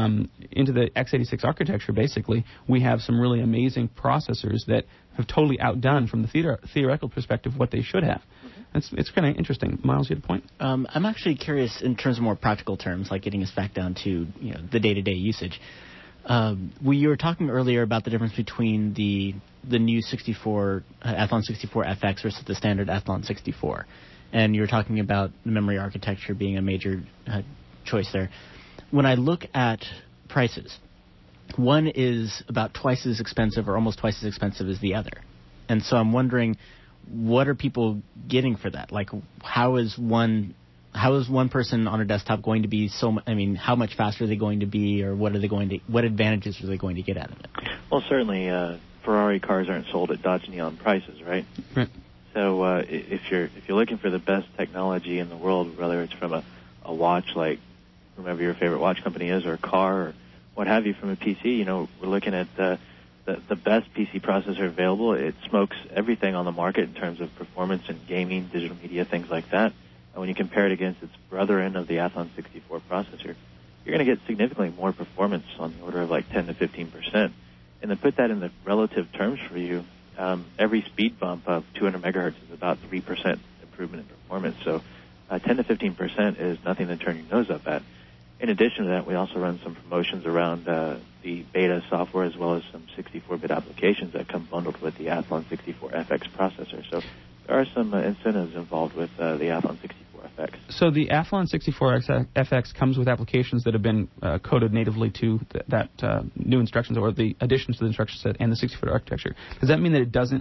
[SPEAKER 1] the x86 architecture. Basically, we have some really amazing processors that have totally outdone, from the theoretical perspective, what they should have. It's kind of interesting. Miles, you had a point?
[SPEAKER 3] I'm actually curious in terms of more practical terms, like getting us back down to the day-to-day usage. We were talking earlier about the difference between the new Athlon 64 FX versus the standard Athlon 64, and you were talking about the memory architecture being a major choice there. When I look at prices, one is about twice as expensive, or almost twice as expensive as the other, and so I'm wondering, what are people getting for that? Like, how is one person on a desktop going to be how much faster are they going to be, or what advantages are they going to get out of it?
[SPEAKER 5] Well, certainly, Ferrari cars aren't sold at Dodge Neon prices, right?
[SPEAKER 1] Right.
[SPEAKER 5] So if you're looking for the best technology in the world, whether it's from a watch, like whomever your favorite watch company is, or a car, or what have you, from a PC, we're looking at the best PC processor available. It smokes everything on the market in terms of performance and gaming, digital media, things like that. And when you compare it against its brother-in of the Athlon 64 processor, you're going to get significantly more performance, on the order of like 10 to 15%. And to put that in the relative terms for you, every speed bump of 200 megahertz is about 3% improvement in performance. So 10 to 15% is nothing to turn your nose up at. In addition to that, we also run some promotions around the beta software, as well as some 64-bit applications that come bundled with the Athlon 64 FX processor. So there are some incentives involved with the Athlon 64 FX. So
[SPEAKER 1] the Athlon 64 FX comes with applications that have been coded natively to that new instructions, or the additions to the instruction set and the 64-bit architecture. Does that mean that it doesn't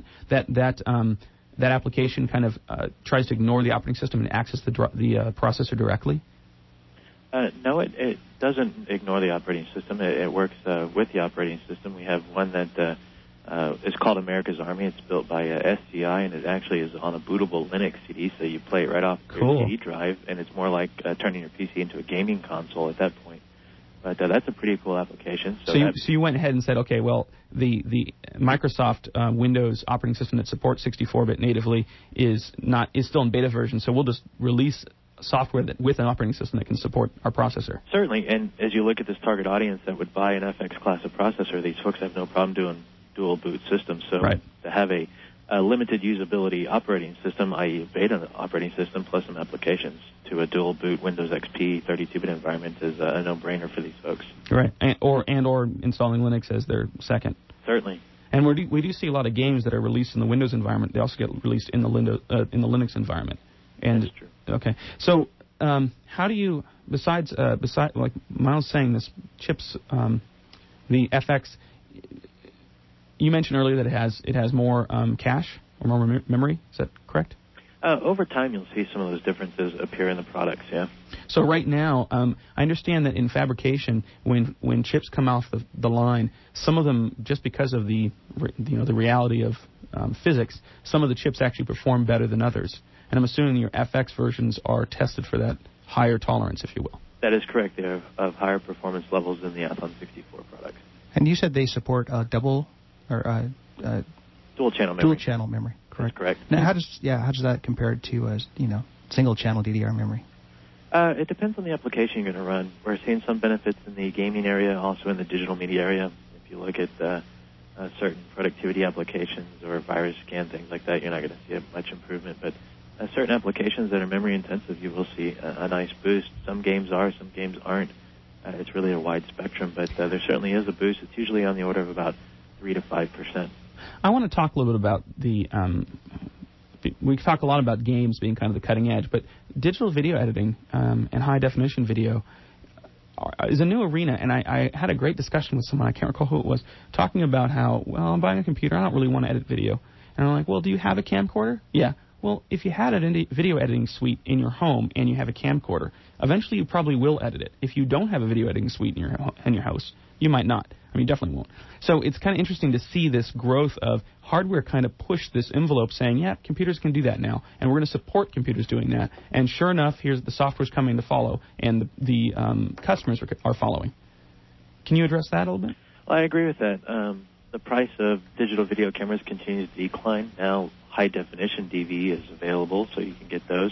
[SPEAKER 1] that application kind of tries to ignore the operating system and access the processor directly?
[SPEAKER 5] No, it doesn't ignore the operating system. It works with the operating system. We have one that is called America's Army. It's built by SCI, and it actually is on a bootable Linux CD, so you play it right off your CD drive, and it's more like turning your PC into a gaming console at that point. But that's a pretty cool application. So
[SPEAKER 1] you went ahead and said, okay, well, the Microsoft Windows operating system that supports 64-bit natively is still in beta version, so we'll just release software with an operating system that can support our processor.
[SPEAKER 5] Certainly, and as you look at this target audience that would buy an FX class of processor, these folks have no problem doing dual boot systems. So to have a limited usability operating system, i.e. a beta operating system plus some applications to a dual boot Windows XP 32-bit environment is a no-brainer for these folks.
[SPEAKER 1] Right, or installing Linux as their second.
[SPEAKER 5] Certainly.
[SPEAKER 1] And we do see a lot of games that are released in the Windows environment. They also get released in the Linux environment. And
[SPEAKER 5] that's true.
[SPEAKER 1] Okay, so how do you, besides like Miles saying, this chips, the FX, you mentioned earlier that it has more cache or more memory. Is that correct?
[SPEAKER 5] Over time, you'll see some of those differences appear in the products. Yeah.
[SPEAKER 1] So right now, I understand that in fabrication, when chips come off the line, some of them, just because of the reality of physics, some of the chips actually perform better than others. And I'm assuming your FX versions are tested for that higher tolerance, if you will.
[SPEAKER 5] That is correct. They're of higher performance levels than the Athlon 64 products.
[SPEAKER 4] And you said they support dual
[SPEAKER 5] channel memory.
[SPEAKER 4] Dual channel memory, correct?
[SPEAKER 5] That's correct.
[SPEAKER 4] Now, how does that compare to single channel DDR memory?
[SPEAKER 5] It depends on the application you're going to run. We're seeing some benefits in the gaming area, also in the digital media area. If you look at certain productivity applications or virus scan, things like that, you're not going to see much improvement. But certain applications that are memory intensive, you will see a nice boost. Some games are, some games aren't. It's really a wide spectrum, but there certainly is a boost. It's usually on the order of about 3 to 5%.
[SPEAKER 1] I want to talk a little bit about we talk a lot about games being kind of the cutting edge, but digital video editing and high definition video is a new arena, and I had a great discussion with someone, I can't recall who it was, talking about how, well, I'm buying a computer, I don't really want to edit video. And I'm like, well, do you have a camcorder? Yeah. Well, if you had a video editing suite in your home and you have a camcorder, eventually you probably will edit it. If you don't have a video editing suite in your house, you might not. I mean, you definitely won't. So it's kind of interesting to see this growth of hardware kind of push this envelope saying, yeah, computers can do that now, and we're going to support computers doing that. And sure enough, here's the software's coming to follow, and the customers are following. Can you address that a little bit?
[SPEAKER 5] Well, I agree with that. The price of digital video cameras continues to decline. Now, high-definition DV is available, so you can get those.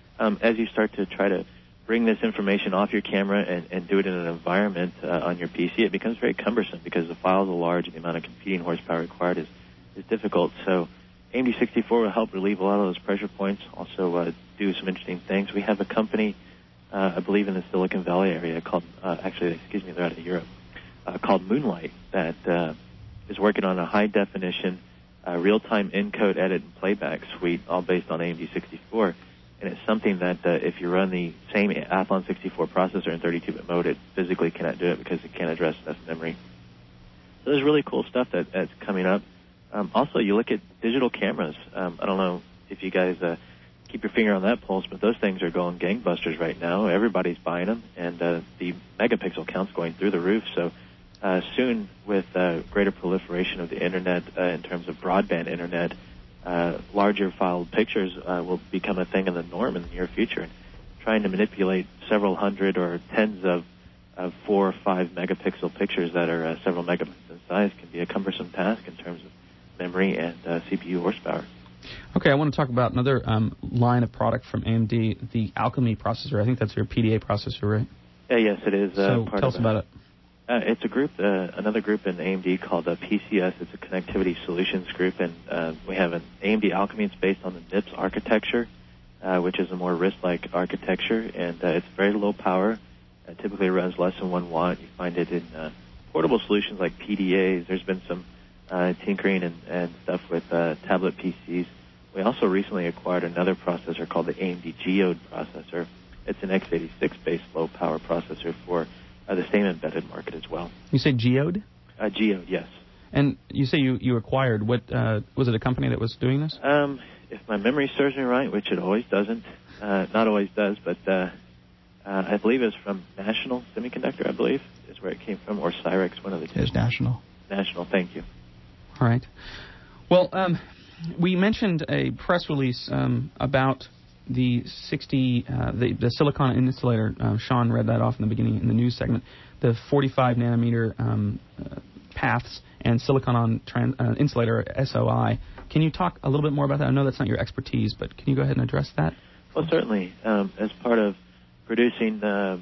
[SPEAKER 5] As you start to try to bring this information off your camera and do it in an environment on your PC, it becomes very cumbersome because the files are large and the amount of computing horsepower required is difficult. So AMD 64 will help relieve a lot of those pressure points, also do some interesting things. We have a company, I believe in the Silicon Valley area called, they're out of Europe, called Moonlight that is working on a high-definition real-time encode, edit, and playback suite, all based on AMD 64. And it's something that if you run the same Athlon 64 processor in 32-bit mode, it physically cannot do it because it can't address enough memory. So there's really cool stuff that's coming up. Also, you look at digital cameras. I don't know if you guys keep your finger on that pulse, but those things are going gangbusters right now. Everybody's buying them, and the megapixel count's going through the roof. So soon, with greater proliferation of the Internet in terms of broadband Internet, larger filed pictures will become a thing of the norm in the near future. And trying to manipulate several hundred or tens of 4 or 5 megapixel pictures that are several megabytes in size can be a cumbersome task in terms of memory and CPU horsepower.
[SPEAKER 1] Okay, I want to talk about another line of product from AMD, the Alchemy processor. I think that's your PDA processor, right?
[SPEAKER 5] Yes, it is.
[SPEAKER 1] So tell us about it.
[SPEAKER 5] It's a group, another group in AMD called PCS. It's a Connectivity Solutions Group, and we have an AMD Alchemy. It's based on the NIPS architecture, which is a more RISC-like architecture, and it's very low power. Typically runs less than 1 watt. You find it in portable solutions like PDAs. There's been some tinkering and stuff with tablet PCs. We also recently acquired another processor called the AMD Geode processor. It's an x86-based low-power processor for the same embedded market as well.
[SPEAKER 1] You say Geode?
[SPEAKER 5] Geode, yes.
[SPEAKER 1] And you say you acquired. What was it? A company that was doing this?
[SPEAKER 5] If my memory serves me right, which it always doesn't, not always does, but I believe it's from National Semiconductor. I believe is where it came from, or Cyrex, one of the two.
[SPEAKER 4] It's National.
[SPEAKER 5] National. Thank you.
[SPEAKER 1] All right. Well, we mentioned a press release about the silicon insulator. Sean read that off in the beginning in the news segment. The 45 nanometer paths and silicon on insulator, SOI. Can you talk a little bit more about that? I know that's not your expertise, but can you go ahead and address that?
[SPEAKER 5] Well, certainly. As part of producing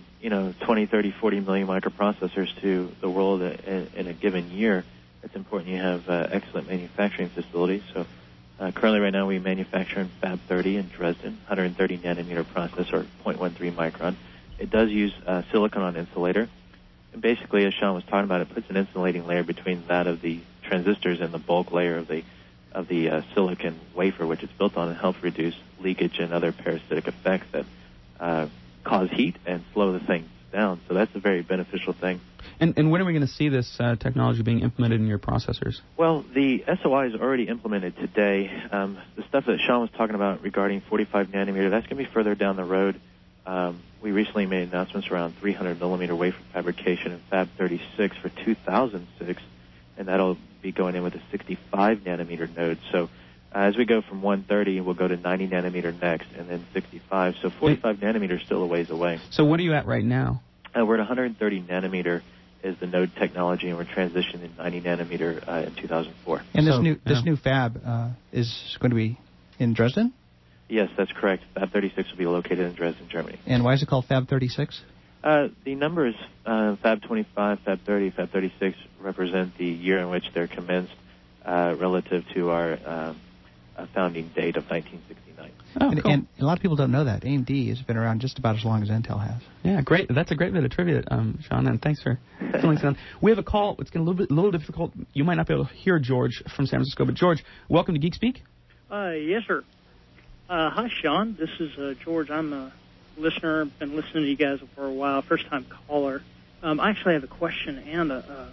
[SPEAKER 5] 20, 30, 40 million microprocessors to the world in a given year, it's important you have excellent manufacturing facilities. So currently right now we manufacture in Fab 30 in Dresden, 130 nanometer processor, 0.13 micron. It does use silicon on insulator. And basically, as Sean was talking about, it puts an insulating layer between that of the transistors and the bulk layer of the silicon wafer, which it's built on, and helps reduce leakage and other parasitic effects that cause heat and slow the thing down. So that's a very beneficial thing.
[SPEAKER 1] And when are we going to see this technology being implemented in your processors?
[SPEAKER 5] Well, the SOI is already implemented today. The stuff that Sean was talking about regarding 45 nanometer, that's going to be further down the road. We recently made announcements around 300 millimeter wafer fabrication in Fab 36 for 2006, and that'll be going in with a 65 nanometer node. So as we go from 130, we'll go to 90 nanometer next, and then 65. So 45 nanometer is still a ways away.
[SPEAKER 1] So what are you at right now?
[SPEAKER 5] We're at 130 nanometer is the node technology, and we're transitioning to 90 nanometer in 2004.
[SPEAKER 4] And this new fab is going to be in Dresden?
[SPEAKER 5] Yes, that's correct. Fab 36 will be located in Dresden, Germany.
[SPEAKER 4] And why is it called Fab 36?
[SPEAKER 5] The numbers, Fab 25, Fab 30, Fab 36, represent the year in which they're commenced relative to our founding date of 1969.
[SPEAKER 1] Oh, cool.
[SPEAKER 4] And a lot of people don't know that. AMD has been around just about as long as Intel has.
[SPEAKER 1] Yeah, great. That's a great bit of trivia, Sean, and thanks for filling us in. We have a call. It's getting a little difficult. You might not be able to hear George from San Francisco, but George, welcome to Geek Speak.
[SPEAKER 6] Yes, sir. Hi, Sean. This is George. I'm a listener. Been listening to you guys for a while. First-time caller. I actually have a question and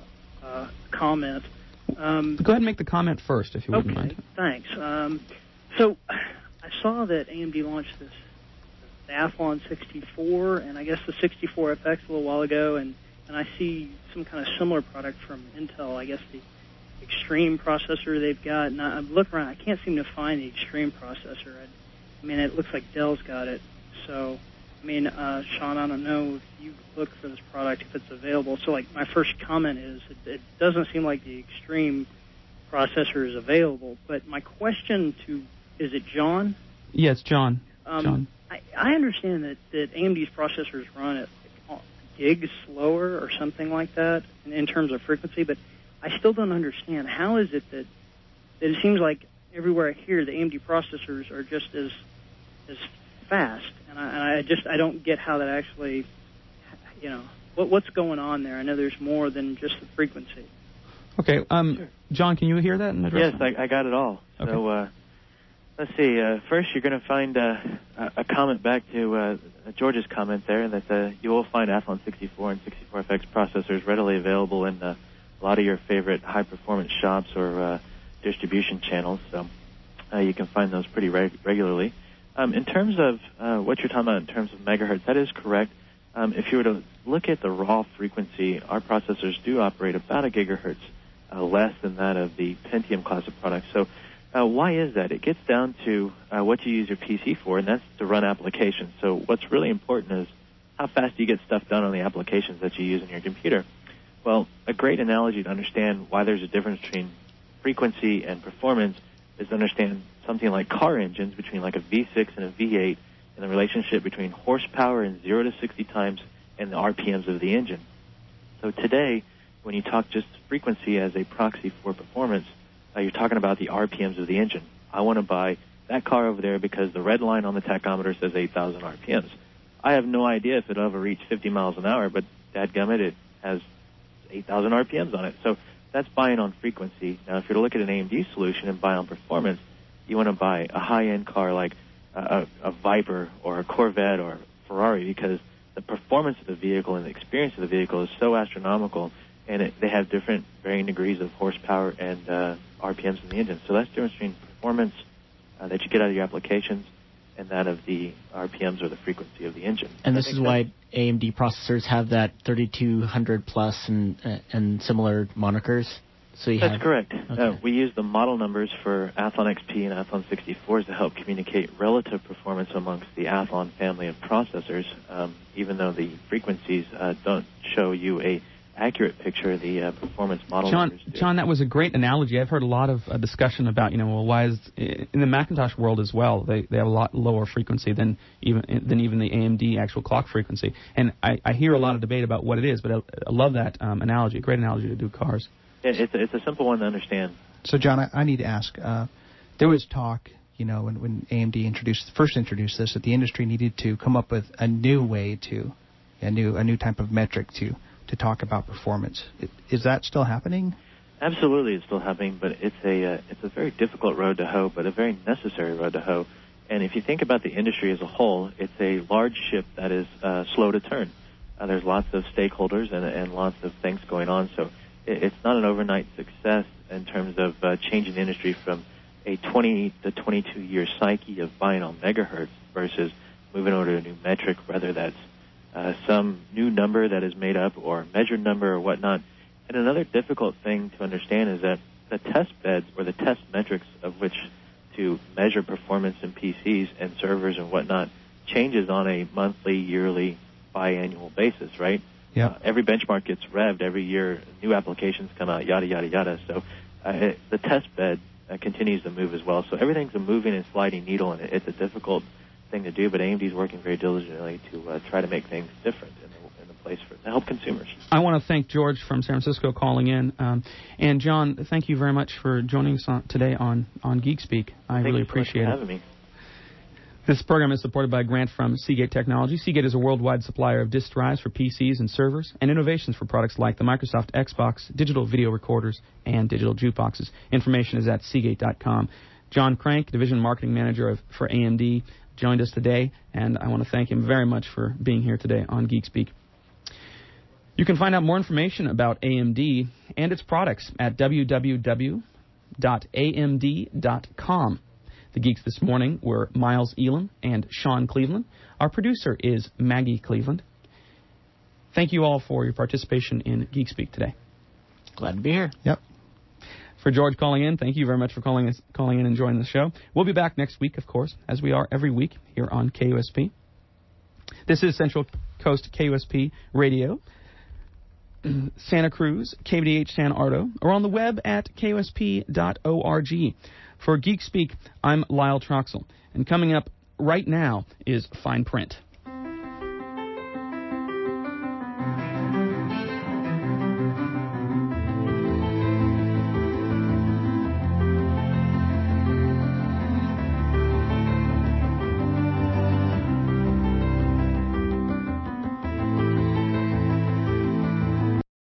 [SPEAKER 6] a comment.
[SPEAKER 1] Go ahead and make the comment first, if you wouldn't mind.
[SPEAKER 6] Thanks. So I saw that AMD launched the Athlon 64 and I guess the 64FX a little while ago, and I see some kind of similar product from Intel. I guess the Extreme processor they've got, and I'm looking around. I can't seem to find the Extreme processor. I mean, it looks like Dell's got it. So, I mean, Sean, I don't know if you look for this product, if it's available. So, like, my first comment is it doesn't seem like the Extreme processor is available. But my question is it John?
[SPEAKER 1] Yeah, it's John. John.
[SPEAKER 6] I understand that AMD's processors run at gigs slower or something like that in terms of frequency, but I still don't understand how is it that it seems like everywhere I hear the AMD processors are just as fast, and I don't get how that actually, what's going on there. I know there's more than just the frequency.
[SPEAKER 1] Okay, John, can you hear that? And
[SPEAKER 5] yes, I got it all.
[SPEAKER 1] Okay.
[SPEAKER 5] So let's see. First, you're going to find a comment back to George's comment there, that you will find Athlon 64 and 64FX processors readily available in a lot of your favorite high-performance shops or distribution channels. So you can find those pretty regularly. In terms of what you're talking about in terms of megahertz, that is correct. If you were to look at the raw frequency, our processors do operate about a gigahertz less than that of the Pentium class of products. So why is that? It gets down to what you use your PC for, and that's to run applications. So what's really important is how fast you get stuff done on the applications that you use in your computer. Well, a great analogy to understand why there's a difference between frequency and performance is to understand something like car engines between like a V6 and a V8 and the relationship between horsepower and 0 to 60 times and the RPMs of the engine. So today, when you talk just frequency as a proxy for performance, you're talking about the RPMs of the engine. I want to buy that car over there because the red line on the tachometer says 8,000 RPMs. I have no idea if it'll ever reach 50 miles an hour, but dadgummit, it has 8,000 RPMs on it. So that's buying on frequency. Now, if you're to look at an AMD solution and buy on performance, you want to buy a high-end car like a Viper or a Corvette or a Ferrari because the performance of the vehicle and the experience of the vehicle is so astronomical, and they have different varying degrees of horsepower and RPMs in the engine. So that's the difference between performance that you get out of your applications and that of the RPMs or the frequency of the engine.
[SPEAKER 3] And this is why AMD processors have that 3200 plus and similar monikers. So
[SPEAKER 5] That's correct.
[SPEAKER 3] Okay.
[SPEAKER 5] We use the model numbers for Athlon XP and Athlon 64s to help communicate relative performance amongst the Athlon family of processors, even though the frequencies don't show you a accurate picture of the performance model numbers do.
[SPEAKER 1] John, that was a great analogy. I've heard a lot of discussion about, why is in the Macintosh world as well, they have a lot lower frequency than even the AMD actual clock frequency. And I hear a lot of debate about what it is, but I love that analogy. A great analogy to do cars.
[SPEAKER 5] Yeah, it's a simple one to understand.
[SPEAKER 4] So, John, I need to ask. There was talk, when AMD first introduced this, that the industry needed to come up with a new way a new type of metric to talk about performance. Is that still happening?
[SPEAKER 5] Absolutely, it's still happening, but it's a very difficult road to hoe, but a very necessary road to hoe. And if you think about the industry as a whole, it's a large ship that is slow to turn. There's lots of stakeholders and lots of things going on, so it's not an overnight success in terms of changing the industry from a 20 to 22 year psyche of buying on megahertz versus moving over to a new metric, whether that's some new number that is made up or measured number or whatnot. And another difficult thing to understand is that the test beds or the test metrics of which to measure performance in PCs and servers and whatnot changes on a monthly, yearly, biannual basis, right?
[SPEAKER 4] Yeah.
[SPEAKER 5] Every benchmark gets revved every year. New applications come out, yada, yada, yada. So the test bed continues to move as well. So everything's a moving and sliding needle, and it's a difficult thing to do, but AMD is working very diligently to try to make things different in the place to help consumers.
[SPEAKER 1] I want to thank George from San Francisco calling in. And John, thank you very much for joining us today on GeekSpeak. I really appreciate it.
[SPEAKER 5] Thank you for having me.
[SPEAKER 1] This program is supported by a grant from Seagate Technology. Seagate is a worldwide supplier of disk drives for PCs and servers and innovations for products like the Microsoft Xbox, digital video recorders, and digital jukeboxes. Information is at Seagate.com. John Crank, Division Marketing Manager for AMD, joined us today, and I want to thank him very much for being here today on GeekSpeak. You can find out more information about AMD and its products at www.amd.com. The geeks this morning were Miles Elam and Sean Cleveland. Our producer is Maggie Cleveland. Thank you all for your participation in Geek Speak today.
[SPEAKER 3] Glad to be here.
[SPEAKER 4] Yep.
[SPEAKER 1] For George calling in, thank you very much for calling in and joining the show. We'll be back next week, of course, as we are every week here on KUSP. This is Central Coast KUSP Radio, Santa Cruz, KVDH San Ardo, or on the web at kusp.org. For Geek Speak, I'm Lyle Troxell, and coming up right now is Fine Print.